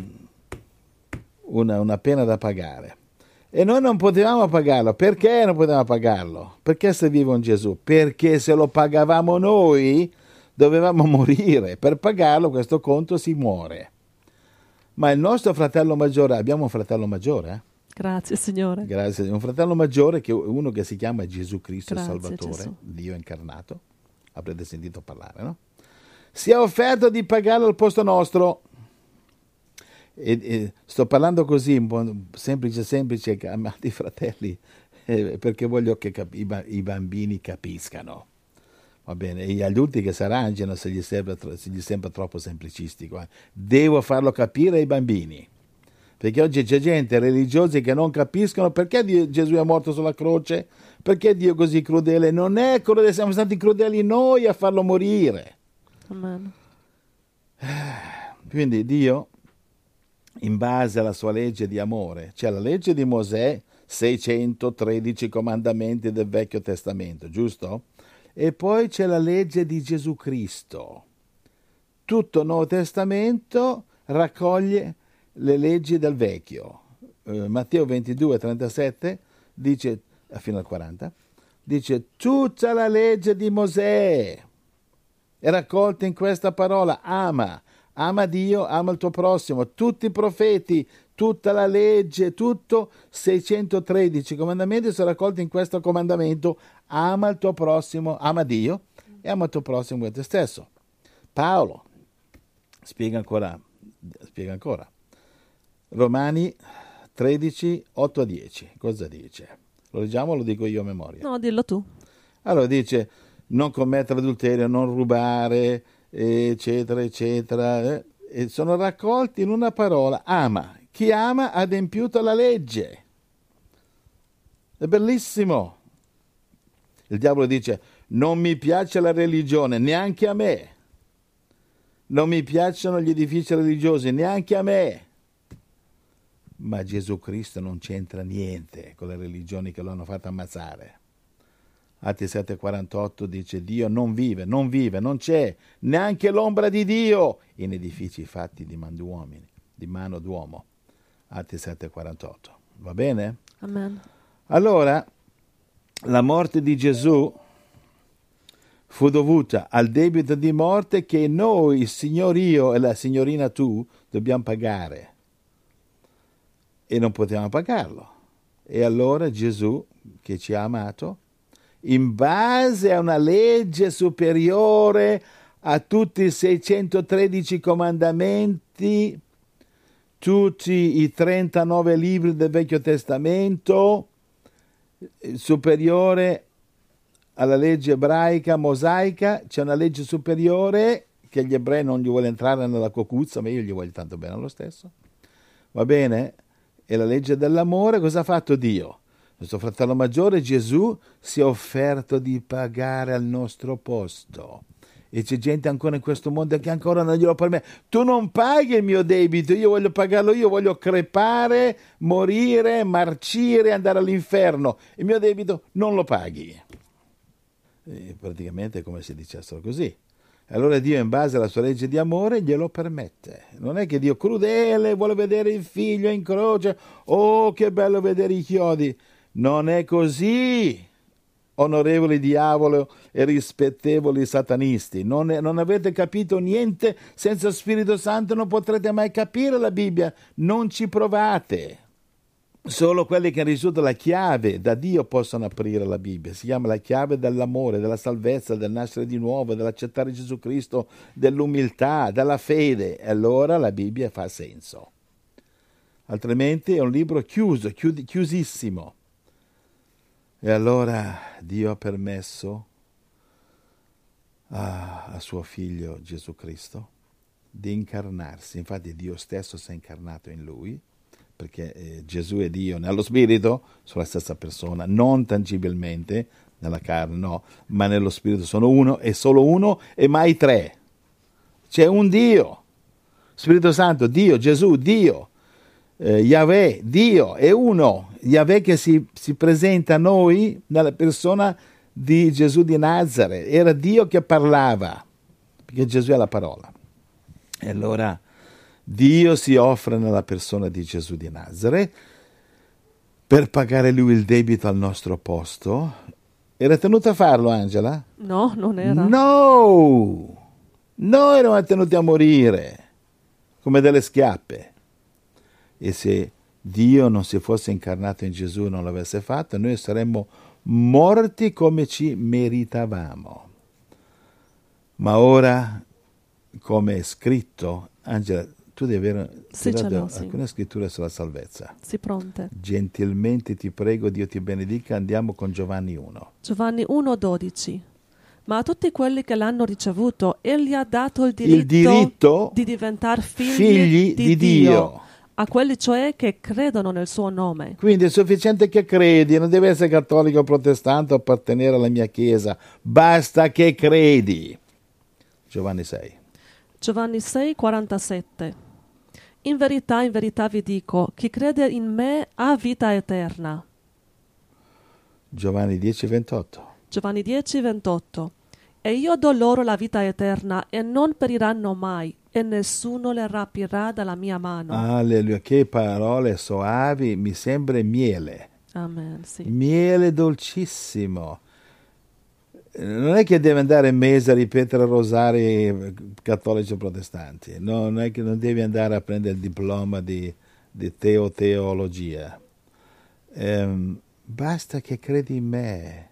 una, una pena da pagare e noi non potevamo pagarlo. Perché non potevamo pagarlo? Perché serviva un Gesù? Perché se lo pagavamo noi dovevamo morire. Per pagarlo questo conto si muore. Ma il nostro fratello maggiore, abbiamo un fratello maggiore? Eh? Grazie Signore. Grazie, un fratello maggiore, che uno che si chiama Gesù Cristo Grazie, Salvatore, Gesù. Dio incarnato. Avrete sentito parlare, no? Si è offerto di pagarlo al posto nostro. E, e sto parlando così, un po' semplice, semplice, amati fratelli, eh, perché voglio che cap- i, i bambini capiscano. Va bene, e gli adulti che si arrangiano se gli, serve, se gli sembra troppo semplicistico. Eh. Devo farlo capire ai bambini. Perché oggi c'è gente, religiosi, che non capiscono perché Dio, Gesù è morto sulla croce, perché Dio è così crudele. Non è crudele, siamo stati crudeli noi a farlo morire. Amen. Quindi Dio, in base alla sua legge di amore, c'è la legge di Mosè, seicentotredici comandamenti del Vecchio Testamento, giusto? E poi c'è la legge di Gesù Cristo. Tutto il Nuovo Testamento raccoglie le leggi del Vecchio. Eh, Matteo ventidue, trentasette dice, fino al quaranta, dice tutta la legge di Mosè è raccolta in questa parola: ama, ama Dio, ama il tuo prossimo. Tutti i profeti, tutta la legge, tutto, seicentotredici comandamenti sono raccolti in questo comandamento: ama il tuo prossimo, ama Dio e ama il tuo prossimo come te stesso. Paolo spiega ancora, spiega ancora. Romani tredici, otto a dieci, cosa dice? Lo leggiamo o lo dico io a memoria? No, dillo tu. Allora dice: non commettere adulterio, non rubare, eccetera, eccetera. E sono raccolti in una parola: ama. Chi ama ha adempiuto la legge. È bellissimo. Il diavolo dice: non mi piace la religione, neanche a me. Non mi piacciono gli edifici religiosi, neanche a me. Ma Gesù Cristo non c'entra niente con le religioni che lo hanno fatto ammazzare. Atti sette quarantotto dice: Dio non vive, non vive, non c'è neanche l'ombra di Dio in edifici fatti di mano d'uomini, di mano d'uomo. Atti sette quarantotto. Va bene? Amen. Allora, la morte di Gesù fu dovuta al debito di morte che noi, il signorio e la signorina tu, dobbiamo pagare. E non potevamo pagarlo. E allora Gesù, che ci ha amato, in base a una legge superiore a tutti i seicentotredici comandamenti, tutti i trentanove libri del Vecchio Testamento, superiore alla legge ebraica, mosaica. C'è una legge superiore che gli ebrei non gli vuole entrare nella cocuzza, ma io gli voglio tanto bene lo stesso. Va bene? E la legge dell'amore. Cosa ha fatto Dio? Il nostro fratello maggiore Gesù si è offerto di pagare al nostro posto. E c'è gente ancora in questo mondo che ancora non glielo permette. Tu non paghi il mio debito, io voglio pagarlo io, voglio crepare, morire, marcire, andare all'inferno. Il mio debito non lo paghi. E praticamente è come se dicessero così. Allora Dio, in base alla sua legge di amore, glielo permette. Non è che Dio crudele vuole vedere il figlio in croce. Oh, che bello vedere i chiodi. Non è così, onorevoli diavolo e rispettevoli satanisti. Non, è, non avete capito niente. Senza Spirito Santo non potrete mai capire la Bibbia. Non ci provate. Solo quelli che hanno ricevuto la chiave da Dio possono aprire la Bibbia. Si chiama la chiave dell'amore, della salvezza, del nascere di nuovo, dell'accettare Gesù Cristo, dell'umiltà, della fede. E allora la Bibbia fa senso. Altrimenti è un libro chiuso, chiud- chiusissimo. E allora Dio ha permesso a, a suo figlio Gesù Cristo di incarnarsi. Infatti Dio stesso si è incarnato in lui, perché eh, Gesù e Dio nello spirito sono la stessa persona, non tangibilmente nella carne, no, ma nello spirito sono uno e solo uno e mai tre. C'è un Dio, Spirito Santo, Dio, Gesù, Dio, eh, Yahweh, Dio, è uno. Yahweh che si, si presenta a noi nella persona di Gesù di Nazareth. Era Dio che parlava, perché Gesù è la parola. E allora Dio si offre nella persona di Gesù di Nazareth per pagare lui il debito al nostro posto. Era tenuto a farlo, Angela? No, non era. No! Noi eravamo tenuti a morire come delle schiappe. E se Dio non si fosse incarnato in Gesù e non l'avesse fatto, noi saremmo morti come ci meritavamo. Ma ora, come è scritto, Angela, tu devi avere Sì, ce l'ho, alcune sì. scritture sulla salvezza. Sì, pronte. Gentilmente ti prego, Dio ti benedica, andiamo con Giovanni uno. Giovanni uno dodici. Ma a tutti quelli che l'hanno ricevuto, egli ha dato il diritto, Il diritto di diventare figli, figli di, di Dio, Dio. a quelli cioè che credono nel suo nome. Quindi è sufficiente che credi, non devi essere cattolico o protestante o appartenere alla mia chiesa, basta che credi. Giovanni sei. Giovanni sei quarantasette. In verità, in verità vi dico, chi crede in me ha vita eterna. Giovanni dieci ventotto. Giovanni dieci ventotto. E io do loro la vita eterna e non periranno mai, e nessuno le rapirà dalla mia mano. Alleluia, che parole soavi, mi sembra miele. Amen, sì. Miele dolcissimo. Non è che deve andare in mese a ripetere rosari cattolici o protestanti, no, non è che non devi andare a prendere il diploma di, di teoteologia. Ehm, basta che credi in me.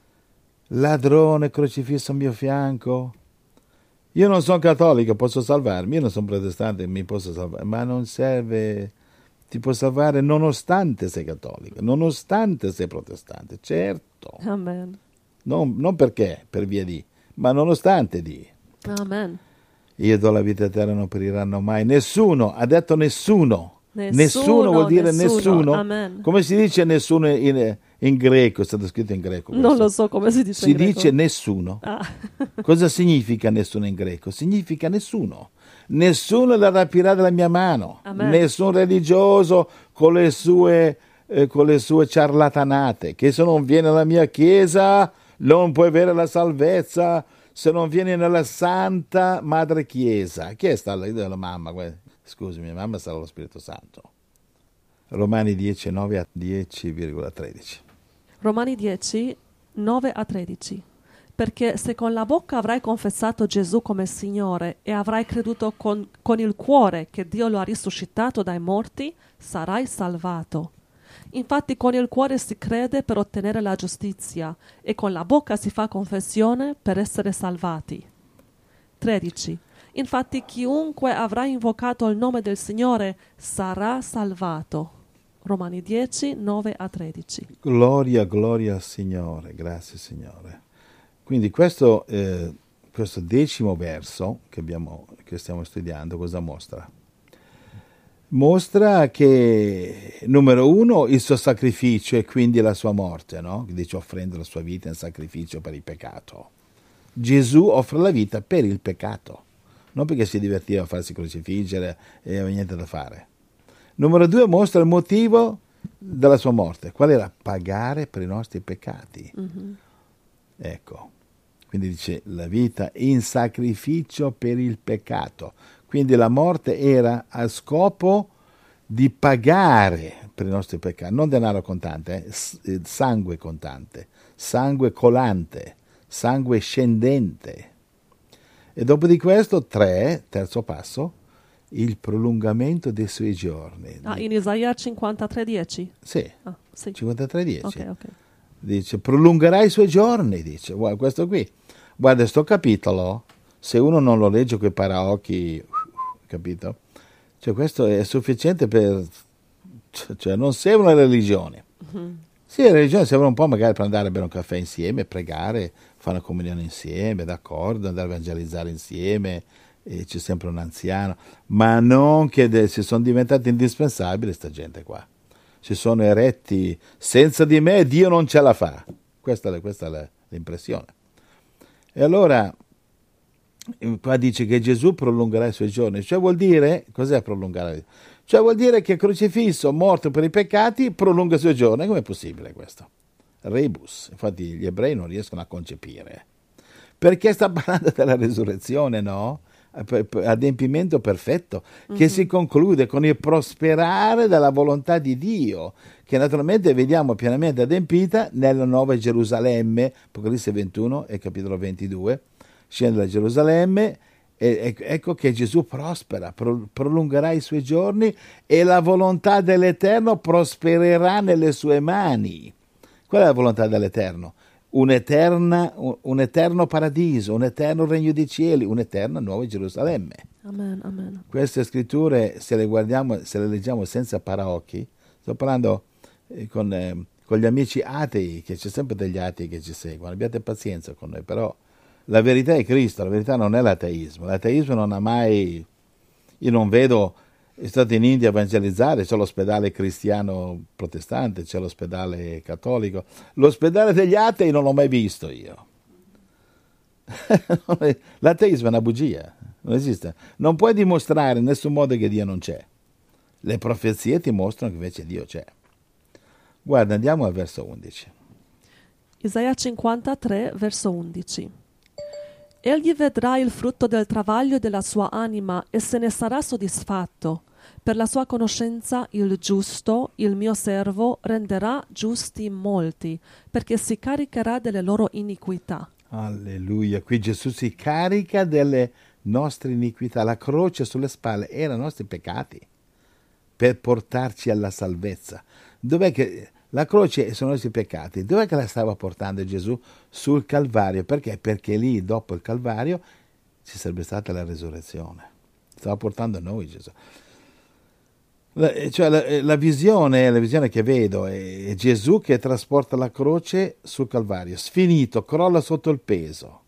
Ladrone crocifisso al mio fianco. Io non sono cattolico, posso salvarmi, io non sono protestante, mi posso salvare, ma non serve, ti può salvare nonostante sei cattolico, nonostante sei protestante, certo. Amen. Non, non perché, per via di, ma nonostante di. Amen. Io do la vita eterna, non periranno mai. Nessuno, ha detto nessuno. Nessuno, Nessuno vuol dire nessuno. nessuno. Amen. Come si dice nessuno in, in greco? È stato scritto in greco. Non questo. lo so come si dice Si in greco. dice nessuno. Ah. Cosa significa nessuno in greco? Significa nessuno. Nessuno la rapirà dalla mia mano. Amen. Nessun religioso con le sue, eh, con le sue ciarlatanate. Che se non viene alla mia chiesa non puoi avere la salvezza se non vieni nella Santa Madre Chiesa. Chi è stata la mamma? Scusi, mia mamma sarà lo Spirito Santo. Romani dieci, nove a dieci virgola tredici. Romani dieci, nove a tredici. Perché se con la bocca avrai confessato Gesù come Signore e avrai creduto con, con il cuore che Dio lo ha risuscitato dai morti, sarai salvato. Infatti con il cuore si crede per ottenere la giustizia e con la bocca si fa confessione per essere salvati. tredici. Infatti chiunque avrà invocato il nome del Signore sarà salvato. Romani dieci, nove a tredici. Gloria, gloria al Signore, grazie Signore. Quindi questo, eh, questo decimo verso che, abbiamo, che stiamo studiando cosa mostra? Mostra che, numero uno, il suo sacrificio e quindi la sua morte, no? Dice offrendo la sua vita in sacrificio per il peccato. Gesù offre la vita per il peccato, non perché si divertiva a farsi crocifiggere e aveva niente da fare. Numero due, mostra il motivo della sua morte. Qual era? Pagare per i nostri peccati. Mm-hmm. Ecco, quindi dice la vita in sacrificio per il peccato. Quindi la morte era a scopo di pagare per i nostri peccati, non denaro contante, eh? sangue contante, sangue colante, sangue scendente. E dopo di questo, tre, terzo passo, il prolungamento dei suoi giorni. Ah, in Isaia cinquantatré dieci? Sì, ah, sì. cinquantatré dieci. Okay, okay. Dice, prolungherà i suoi giorni, dice. Guarda, questo qui. Guarda, sto capitolo, se uno non lo legge coi paraocchi, capito? Cioè, questo è sufficiente per... Cioè, non serve una religione. Mm-hmm. Sì, la religione serve un po' magari per andare a bere un caffè insieme, pregare, fare una comunione insieme, d'accordo, andare a evangelizzare insieme, e c'è sempre un anziano, ma non che de- si sono diventati indispensabili sta gente qua. Si sono eretti, senza di me Dio non ce la fa. Questa è, questa è l'impressione. E allora, qua dice che Gesù prolungherà i suoi giorni. Cioè vuol dire, cos'è prolungare? Cioè vuol dire che crocifisso, morto per i peccati, prolunga i suoi giorni. Com'è possibile questo? Rebus. Infatti gli ebrei non riescono a concepire. Perché sta parlando della resurrezione, no? Adempimento perfetto, che mm-hmm. si conclude con il prosperare della volontà di Dio, che naturalmente vediamo pienamente adempita nella nuova Gerusalemme, Apocalisse ventuno e capitolo ventidue, scende da Gerusalemme e ecco che Gesù prospera, pro, prolungherà i suoi giorni e la volontà dell'Eterno prospererà nelle sue mani. Qual è la volontà dell'Eterno? Un, eterna, un eterno paradiso, un eterno regno dei cieli, un'eterna nuova Gerusalemme. Amen, amen. Queste scritture, se le guardiamo, se le leggiamo senza paraocchi, sto parlando eh, con, eh, con gli amici atei, che c'è sempre degli atei che ci seguono, abbiate pazienza con noi, però la verità è Cristo, la verità non è l'ateismo. L'ateismo non ha mai, io non vedo, è stato in India a evangelizzare, c'è l'ospedale cristiano protestante, c'è l'ospedale cattolico. L'ospedale degli atei non l'ho mai visto io. L'ateismo è una bugia, non esiste. Non puoi dimostrare in nessun modo che Dio non c'è. Le profezie ti mostrano che invece Dio c'è. Guarda, andiamo al verso undici. Isaia cinquantatré, verso undici. Egli vedrà il frutto del travaglio della sua anima e se ne sarà soddisfatto. Per la sua conoscenza il giusto, il mio servo, renderà giusti molti, perché si caricherà delle loro iniquità. Alleluia, qui Gesù si carica delle nostre iniquità. La croce sulle spalle era i nostri peccati per portarci alla salvezza. Dov'è che... La croce sono i nostri peccati. Dov'è che la stava portando Gesù? Sul Calvario. Perché? Perché lì, dopo il Calvario, ci sarebbe stata la resurrezione. Stava portando noi Gesù. La, cioè, la, la, visione, la visione che vedo è Gesù che trasporta la croce sul Calvario. Sfinito, crolla sotto il peso.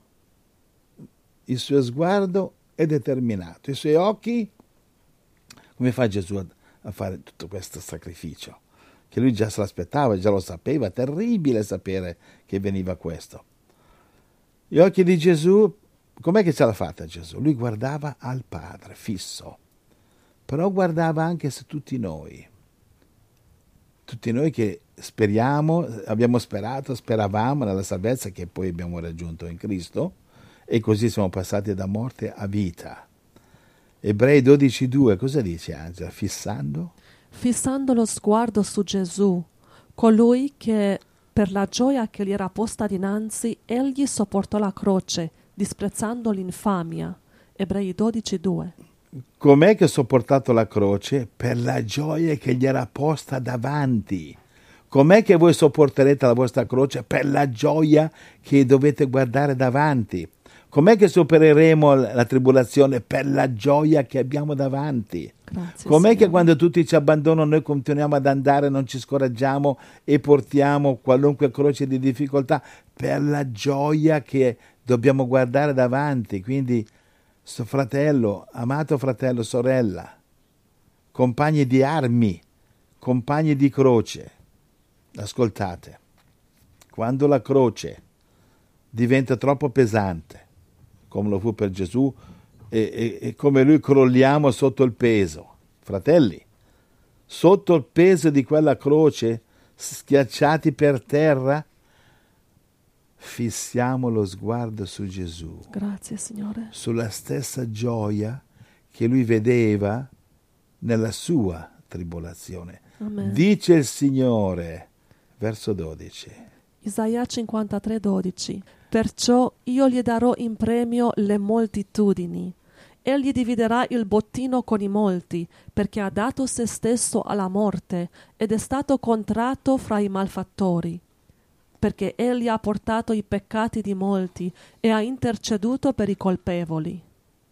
Il suo sguardo è determinato. I suoi occhi, come fa Gesù a, a fare tutto questo sacrificio? Che lui già se l'aspettava, già lo sapeva, terribile sapere che veniva questo. Gli occhi di Gesù, com'è che ce l'ha fatta Gesù? Lui guardava al Padre, fisso, però guardava anche su tutti noi, tutti noi che speriamo, abbiamo sperato, speravamo nella salvezza che poi abbiamo raggiunto in Cristo e così siamo passati da morte a vita. Ebrei dodici due, cosa dice Angela? Fissando? Fissando lo sguardo su Gesù, colui che per la gioia che gli era posta dinanzi, egli sopportò la croce, disprezzando l'infamia. Ebrei dodici due. Com'è che ha sopportato la croce? Per la gioia che gli era posta davanti. Com'è che voi sopporterete la vostra croce? Per la gioia che dovete guardare davanti. Com'è che supereremo la tribolazione? Per la gioia che abbiamo davanti. Grazie, Com'è Signore. che quando tutti ci abbandonano noi continuiamo ad andare, non ci scoraggiamo e portiamo qualunque croce di difficoltà? Per la gioia che dobbiamo guardare davanti. Quindi, sto fratello, amato fratello, sorella, compagni di armi, compagni di croce, ascoltate, quando la croce diventa troppo pesante, come lo fu per Gesù, e, e, e come lui crolliamo sotto il peso, fratelli, sotto il peso di quella croce, schiacciati per terra, fissiamo lo sguardo su Gesù. Grazie, Signore. Sulla stessa gioia che lui vedeva nella sua tribolazione. Amen. Dice il Signore, verso dodici. Isaia cinquantatré, dodici. Perciò io gli darò in premio le moltitudini. Egli dividerà il bottino con i molti, perché ha dato se stesso alla morte ed è stato contratto fra i malfattori. Perché egli ha portato i peccati di molti e ha interceduto per i colpevoli.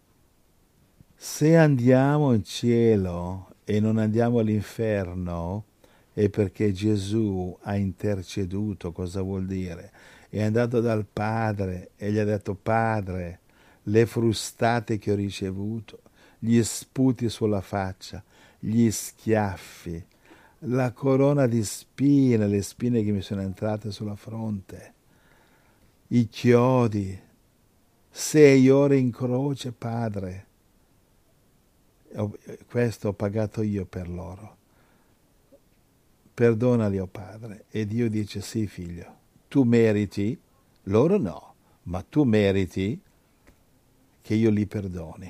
Se andiamo in cielo e non andiamo all'inferno, è perché Gesù ha interceduto. Cosa vuol dire? È andato dal Padre e gli ha detto: Padre, le frustate che ho ricevuto, gli sputi sulla faccia, gli schiaffi, la corona di spine, le spine che mi sono entrate sulla fronte, i chiodi, sei ore in croce, Padre, questo ho pagato io per loro. Perdonali, oh Padre. E Dio dice: sì, figlio, tu meriti, loro no, ma tu meriti che io li perdoni.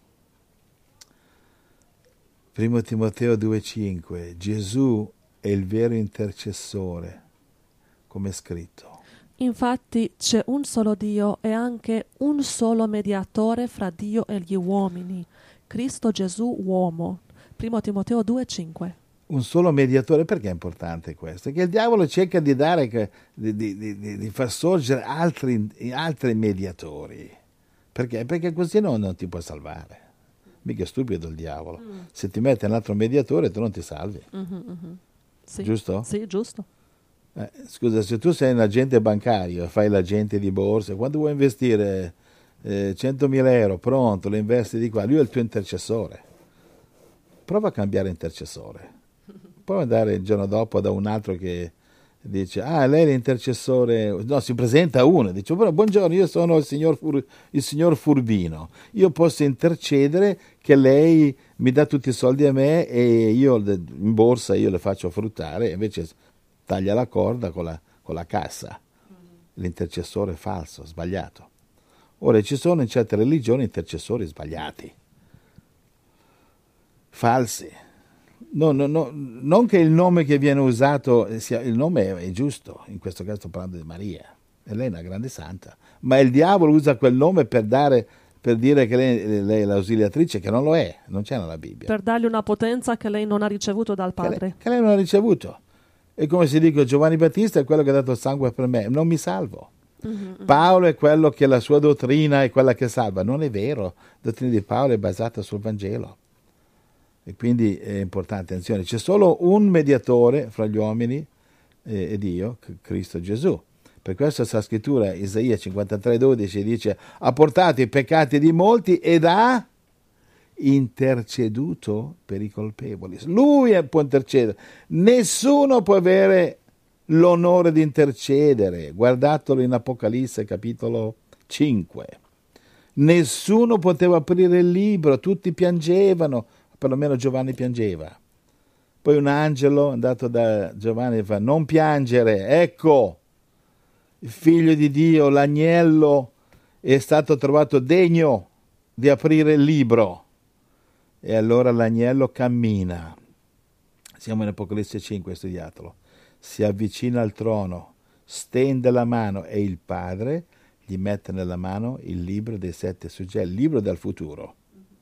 Primo Timoteo due cinque, Gesù è il vero intercessore, come è scritto. Infatti c'è un solo Dio e anche un solo mediatore fra Dio e gli uomini, Cristo Gesù uomo. Primo Timoteo due cinque. Un solo mediatore. Perché è importante questo? Che il diavolo cerca di dare, di, di, di, di far sorgere altri, altri mediatori. Perché? Perché così no, non ti puoi salvare. Mica è stupido il diavolo. Mm. Se ti mette un altro mediatore tu non ti salvi. Mm-hmm, mm-hmm. Sì. Giusto? Sì, giusto. Eh, scusa, se tu sei un agente bancario, fai l'agente di borsa, quando vuoi investire eh, centomila euro, pronto, lo investi di qua, lui è il tuo intercessore. Prova a cambiare intercessore. Poi andare il giorno dopo da un altro che dice: ah, lei è l'intercessore. No, si presenta uno, dice: buongiorno, io sono il signor, Fur, il signor Furbino, io posso intercedere che lei mi dà tutti i soldi a me e io in borsa io le faccio fruttare, e invece taglia la corda con la, con la cassa. L'intercessore falso, sbagliato. Ora ci sono in certe religioni intercessori sbagliati, falsi. No, no, no, non che il nome che viene usato sia, il nome è, è giusto, in questo caso sto parlando di Maria, e lei è una grande santa, ma il diavolo usa quel nome per dare, per dire che lei, lei è l'ausiliatrice, che non lo è, non c'è nella Bibbia. Per dargli una potenza che lei non ha ricevuto dal Padre. Che lei, che lei non ha ricevuto. E come si dice, Giovanni Battista è quello che ha dato il sangue per me, non mi salvo. Mm-hmm. Paolo è quello che la sua dottrina è quella che salva. Non è vero, la dottrina di Paolo è basata sul Vangelo. E quindi è importante, attenzione, c'è solo un mediatore fra gli uomini e Dio, Cristo Gesù. Per questo sta scrittura, Isaia cinquantatré dodici, dice: ha portato i peccati di molti ed ha interceduto per i colpevoli. Lui può intercedere, nessuno può avere l'onore di intercedere. Guardatelo in Apocalisse capitolo cinque. Nessuno poteva aprire il libro, tutti piangevano. Perlomeno Giovanni piangeva. Poi un angelo andato da Giovanni fa: non piangere, ecco il figlio di Dio, l'agnello è stato trovato degno di aprire il libro. E allora l'agnello cammina. Siamo in Apocalisse cinque, studiatelo. Si avvicina al trono, stende la mano e il Padre gli mette nella mano il libro dei sette suggelli, il libro del futuro.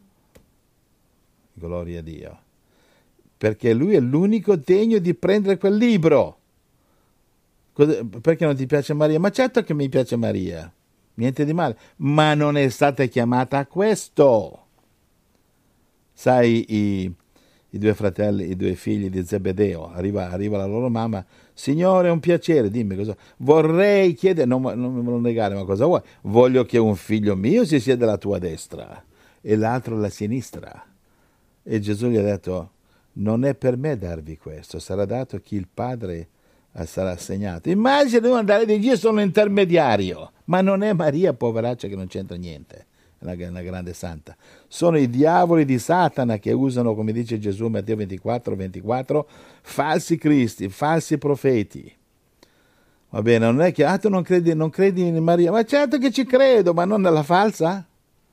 Gloria a Dio, perché lui è l'unico degno di prendere quel libro. Perché non ti piace Maria? Ma certo che mi piace Maria, niente di male, ma non è stata chiamata a questo. Sai, i, i due fratelli, i due figli di Zebedeo, arriva, arriva la loro mamma, Signore, è un piacere, dimmi cosa vorrei chiedere, non, non me lo negare, ma cosa vuoi? Voglio che un figlio mio si sieda alla tua destra e l'altro alla sinistra. E Gesù gli ha detto, non è per me darvi questo, sarà dato a chi il Padre sarà assegnato. Immagina devo andare di Dio, sono intermediario, ma non è Maria, poveraccia, che non c'entra niente, è una, una grande santa. Sono i diavoli di Satana che usano, come dice Gesù in Matteo ventiquattro, ventiquattro, falsi cristi, falsi profeti. Va bene, non è che ah, tu non credi, non credi in Maria, ma certo che ci credo, ma non nella falsa.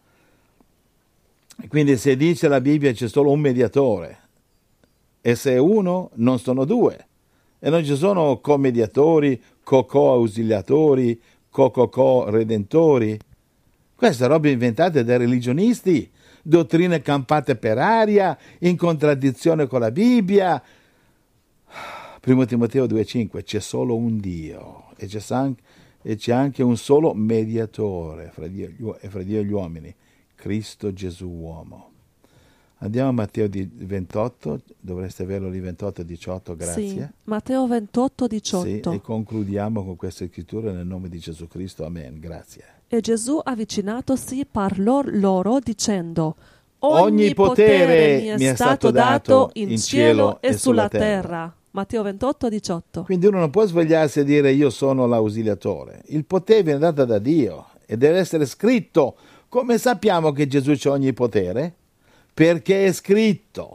Quindi se dice la Bibbia c'è solo un mediatore, e se è uno non sono due, e non ci sono co-mediatori, co-co-ausiliatori, co-co-co-redentori. Queste robe inventate dai religionisti, dottrine campate per aria, in contraddizione con la Bibbia. Primo Timoteo due cinque, c'è solo un Dio e c'è, anche, e c'è anche un solo mediatore fra Dio e fra Dio e gli uomini, Cristo Gesù uomo. Andiamo a Matteo ventotto, dovreste averlo lì ventotto diciotto, grazie. Sì, Matteo ventotto diciotto. Sì, e concludiamo con queste scritture nel nome di Gesù Cristo, amen, grazie. E Gesù avvicinatosi parlò loro dicendo, ogni, ogni potere, potere mi è stato dato in cielo e sulla terra. terra. Matteo ventotto diciotto. Quindi uno non può svegliarsi e dire io sono l'ausiliatore. Il potere viene dato da Dio e deve essere scritto. Come sappiamo che Gesù c'ha ogni potere? Perché è scritto.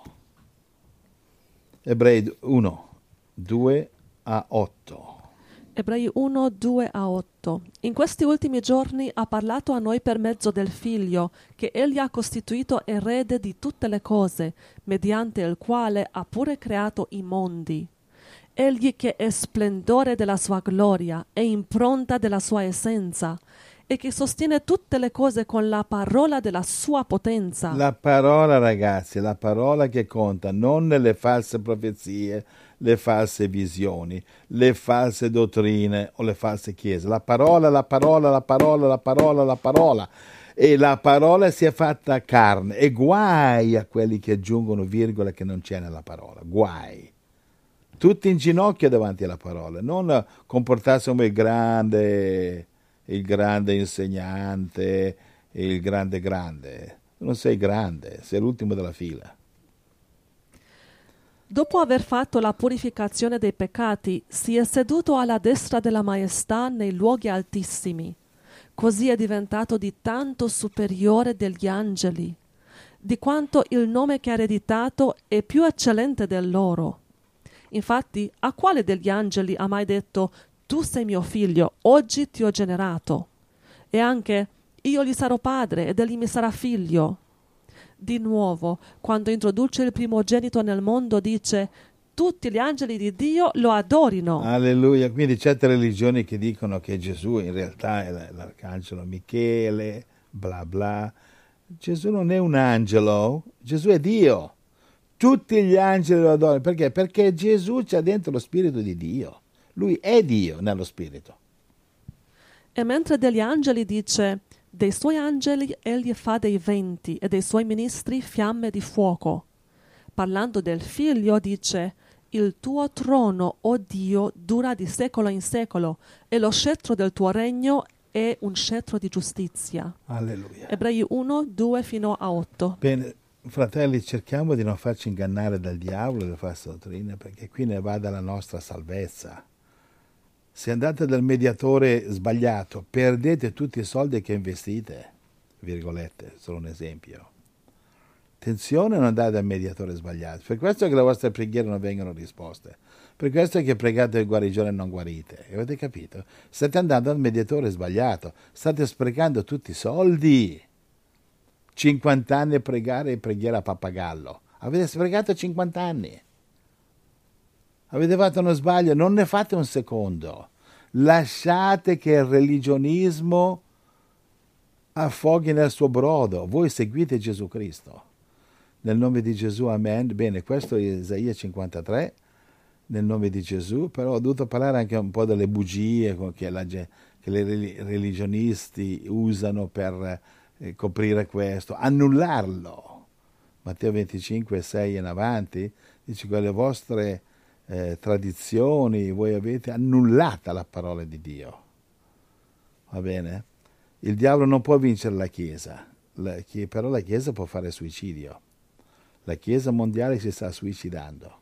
Ebrei uno, due a otto. Ebrei uno, due a otto. In questi ultimi giorni ha parlato a noi per mezzo del Figlio, che Egli ha costituito erede di tutte le cose, mediante il quale ha pure creato i mondi. Egli che è splendore della sua gloria e impronta della sua essenza, e che sostiene tutte le cose con la parola della sua potenza. La parola, ragazzi, la parola che conta, non le false profezie, le false visioni, le false dottrine o le false chiese. La parola, la parola, la parola, la parola, la parola. E la parola si è fatta carne. E guai a quelli che aggiungono virgole che non c'è nella parola. Guai. Tutti in ginocchio davanti alla parola. Non comportarsi come il grande... il grande insegnante, il grande grande. Non sei grande, sei l'ultimo della fila. Dopo aver fatto la purificazione dei peccati, si è seduto alla destra della maestà nei luoghi altissimi. Così è diventato di tanto superiore degli angeli, di quanto il nome che ha ereditato è più eccellente del loro. Infatti, a quale degli angeli ha mai detto tu sei mio figlio, oggi ti ho generato? E anche io gli sarò padre ed egli mi sarà figlio. Di nuovo, quando introduce il primogenito nel mondo, dice tutti gli angeli di Dio lo adorino. Alleluia. Quindi certe religioni che dicono che Gesù in realtà è l'arcangelo Michele, bla bla. Gesù non è un angelo, Gesù è Dio. Tutti gli angeli lo adorano. Perché? Perché Gesù c'ha dentro lo spirito di Dio. Lui è Dio nello spirito. E mentre degli angeli dice, dei suoi angeli egli fa dei venti e dei suoi ministri fiamme di fuoco. Parlando del figlio dice, il tuo trono, o Dio, dura di secolo in secolo e lo scettro del tuo regno è un scettro di giustizia. Alleluia. Ebrei uno, due fino a otto. Bene, fratelli, cerchiamo di non farci ingannare dal diavolo e dalle false dottrine, perché qui ne va della nostra salvezza. Se andate dal mediatore sbagliato, perdete tutti i soldi che investite, virgolette, solo un esempio. Attenzione a non andare dal mediatore sbagliato, per questo è che le vostre preghiere non vengono risposte, per questo è che pregate per guarigione e non guarite, avete capito? State andando dal mediatore sbagliato, state sprecando tutti i soldi. cinquanta anni a pregare e preghiera a pappagallo, avete sprecato cinquanta anni. Avete fatto uno sbaglio, non ne fate un secondo. Lasciate che il religionismo affoghi nel suo brodo. Voi seguite Gesù Cristo. Nel nome di Gesù, amen. Bene, questo è Isaia cinquantatré. nel nome di Gesù, però ho dovuto parlare anche un po' delle bugie che, la, che i religionisti usano per eh, coprire questo, annullarlo. Matteo venticinque, sei in avanti, dice che le vostre eh, tradizioni, voi avete annullata la parola di Dio. Va bene? Il diavolo non può vincere la Chiesa, la, però la Chiesa può fare suicidio. La Chiesa mondiale si sta suicidando.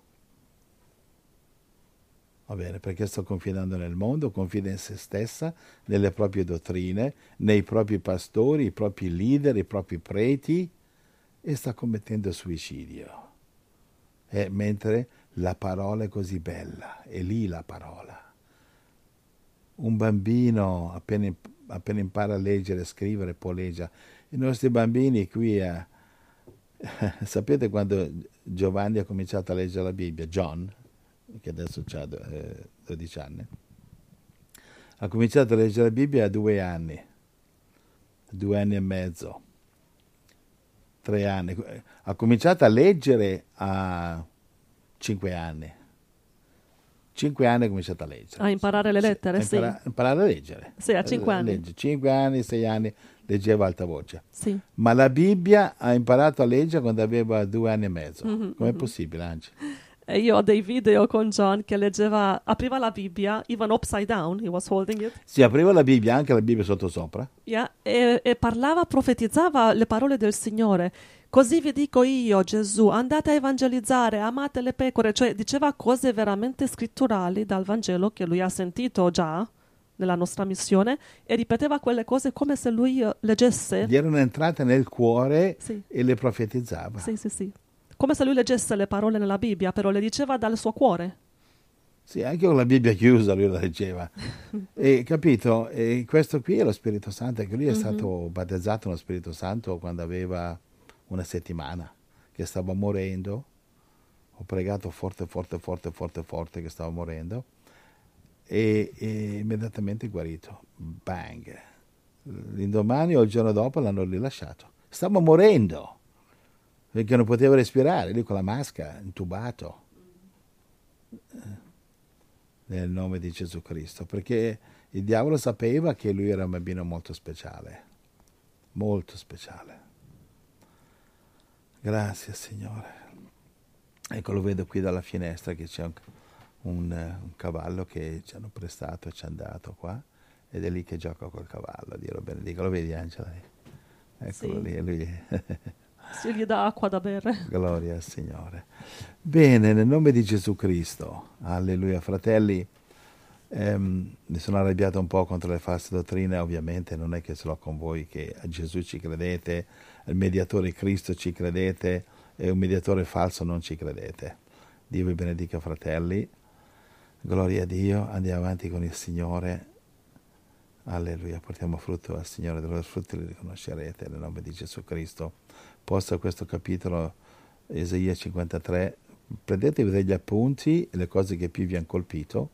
Va bene, perché sto confidando nel mondo, confida in se stessa, nelle proprie dottrine, nei propri pastori, i propri leader, i propri preti, e sta commettendo suicidio. E mentre la parola è così bella, è lì la parola. Un bambino appena, appena impara a leggere e scrivere può leggere. I nostri bambini qui, eh, sapete quando Giovanni ha cominciato a leggere la Bibbia? John, che adesso ha eh, dodici anni, ha cominciato a leggere la Bibbia a due anni, due anni e mezzo, tre anni. Ha cominciato a leggere a cinque anni. Cinque anni ha cominciato a leggere. A imparare le lettere, sì. A impara- sì. imparare a leggere. Sì, a cinque anni. Legge. Cinque anni, sei anni, leggeva a alta voce. Sì. Ma la Bibbia ha imparato a leggere quando aveva due anni e mezzo. Mm-hmm, Com'è mm-hmm. possibile, Anci? E io ho dei video con John che leggeva, apriva la Bibbia, even upside down, he was holding it. Si apriva la Bibbia, anche la Bibbia sottosopra. Yeah, e, e parlava, profetizzava le parole del Signore. Così vi dico io, Gesù, andate a evangelizzare, amate le pecore. Cioè diceva cose veramente scritturali dal Vangelo che lui ha sentito già nella nostra missione e ripeteva quelle cose come se lui leggesse. Gli erano entrate nel cuore, sì. E le profetizzava. Sì, sì, sì. Come se lui leggesse le parole nella Bibbia, però le diceva dal suo cuore. Sì, anche con la Bibbia chiusa lui la leggeva. E capito? E questo qui è lo Spirito Santo, che lui è mm-hmm. stato battezzato nello Spirito Santo quando aveva una settimana, che stava morendo. Ho pregato forte, forte, forte, forte, forte che stava morendo. E, e immediatamente guarito. Bang. L'indomani o il giorno dopo l'hanno rilasciato. Stava morendo. Perché non poteva respirare, lì con la maschera, intubato, nel nome di Gesù Cristo, perché il diavolo sapeva che lui era un bambino molto speciale, molto speciale. Grazie Signore. Ecco, lo vedo qui dalla finestra che c'è un, un, un cavallo che ci hanno prestato e ci hanno dato qua, ed è lì che gioca col cavallo, Dio lo benedica. Lo vedi Angela? Eccolo sì. lì, è lui. Si gli dà acqua da bere. Gloria al Signore. Bene, nel nome di Gesù Cristo, alleluia. Fratelli, ehm, mi sono arrabbiato un po' contro le false dottrine, ovviamente non è che ce l'ho con voi, che a Gesù ci credete, al mediatore Cristo ci credete, e un mediatore falso non ci credete. Dio vi benedica, fratelli. Gloria a Dio, andiamo avanti con il Signore. Alleluia, portiamo frutto al Signore, dei loro frutti li riconoscerete nel nome di Gesù Cristo. Posto questo capitolo, Isaia cinquantatré, prendetevi degli appunti, le cose che più vi hanno colpito,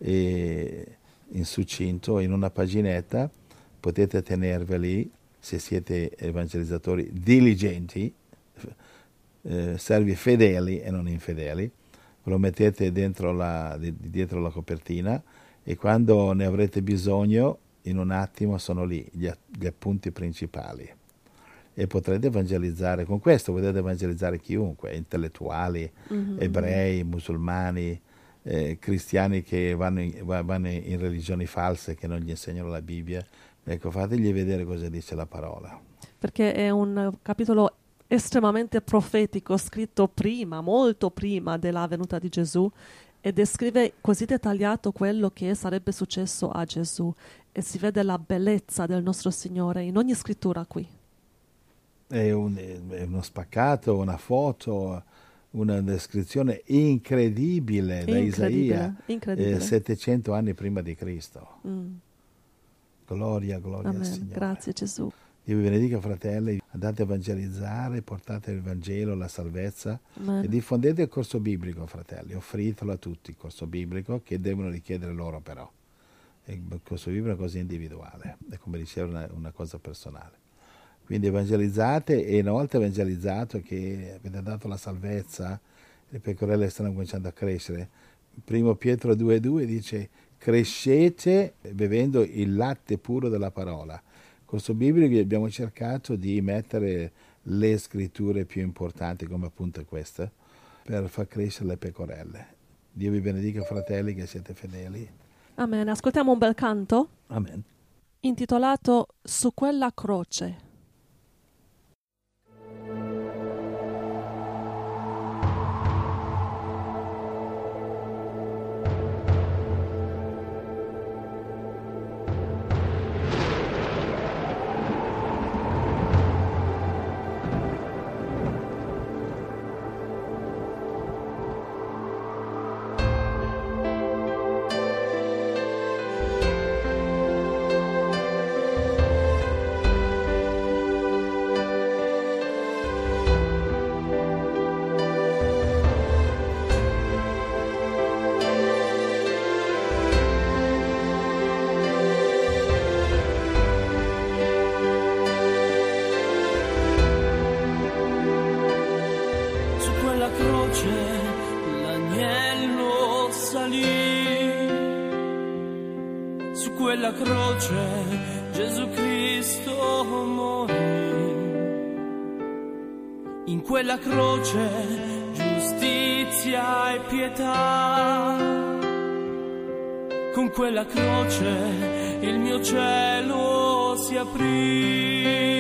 e in succinto, in una paginetta, potete tenerveli, se siete evangelizzatori diligenti, eh, servi fedeli e non infedeli, lo mettete dentro la, dietro la copertina, e quando ne avrete bisogno, in un attimo sono lì gli, gli appunti principali. E potrete evangelizzare, con questo potete evangelizzare chiunque, intellettuali, mm-hmm. ebrei, musulmani, eh, cristiani che vanno in, vanno in religioni false, che non gli insegnano la Bibbia. Ecco, fategli vedere cosa dice la parola. Perché è un capitolo estremamente profetico, scritto prima, molto prima della venuta di Gesù, e descrive così dettagliato quello che sarebbe successo a Gesù, e si vede la bellezza del nostro Signore in ogni scrittura qui. È, un, è uno spaccato, una foto, una descrizione incredibile, da Isaia, incredibile. Eh, settecento anni prima di Cristo. Mm. Gloria, gloria Amen. al Signore. Grazie Gesù. Dio vi benedica, fratelli. Andate a evangelizzare, portate il Vangelo, la salvezza. Amen. E diffondete il corso biblico, fratelli. Offritelo a tutti, il corso biblico, che devono richiedere loro però. Il corso biblico è una cosa individuale, è come dicevo una, una cosa personale. Quindi evangelizzate, e una volta evangelizzato che avete dato la salvezza, le pecorelle stanno cominciando a crescere, Primo Pietro due due dice: crescete bevendo il latte puro della parola. Con questo biblico abbiamo cercato di mettere le scritture più importanti, come appunto questa, per far crescere le pecorelle. Dio vi benedica, fratelli, che siete fedeli. Amen. Ascoltiamo un bel canto Amen. intitolato Su quella croce. L'agnello salì, su quella croce Gesù Cristo morì. In quella croce giustizia e pietà, con quella croce il mio cielo si aprì.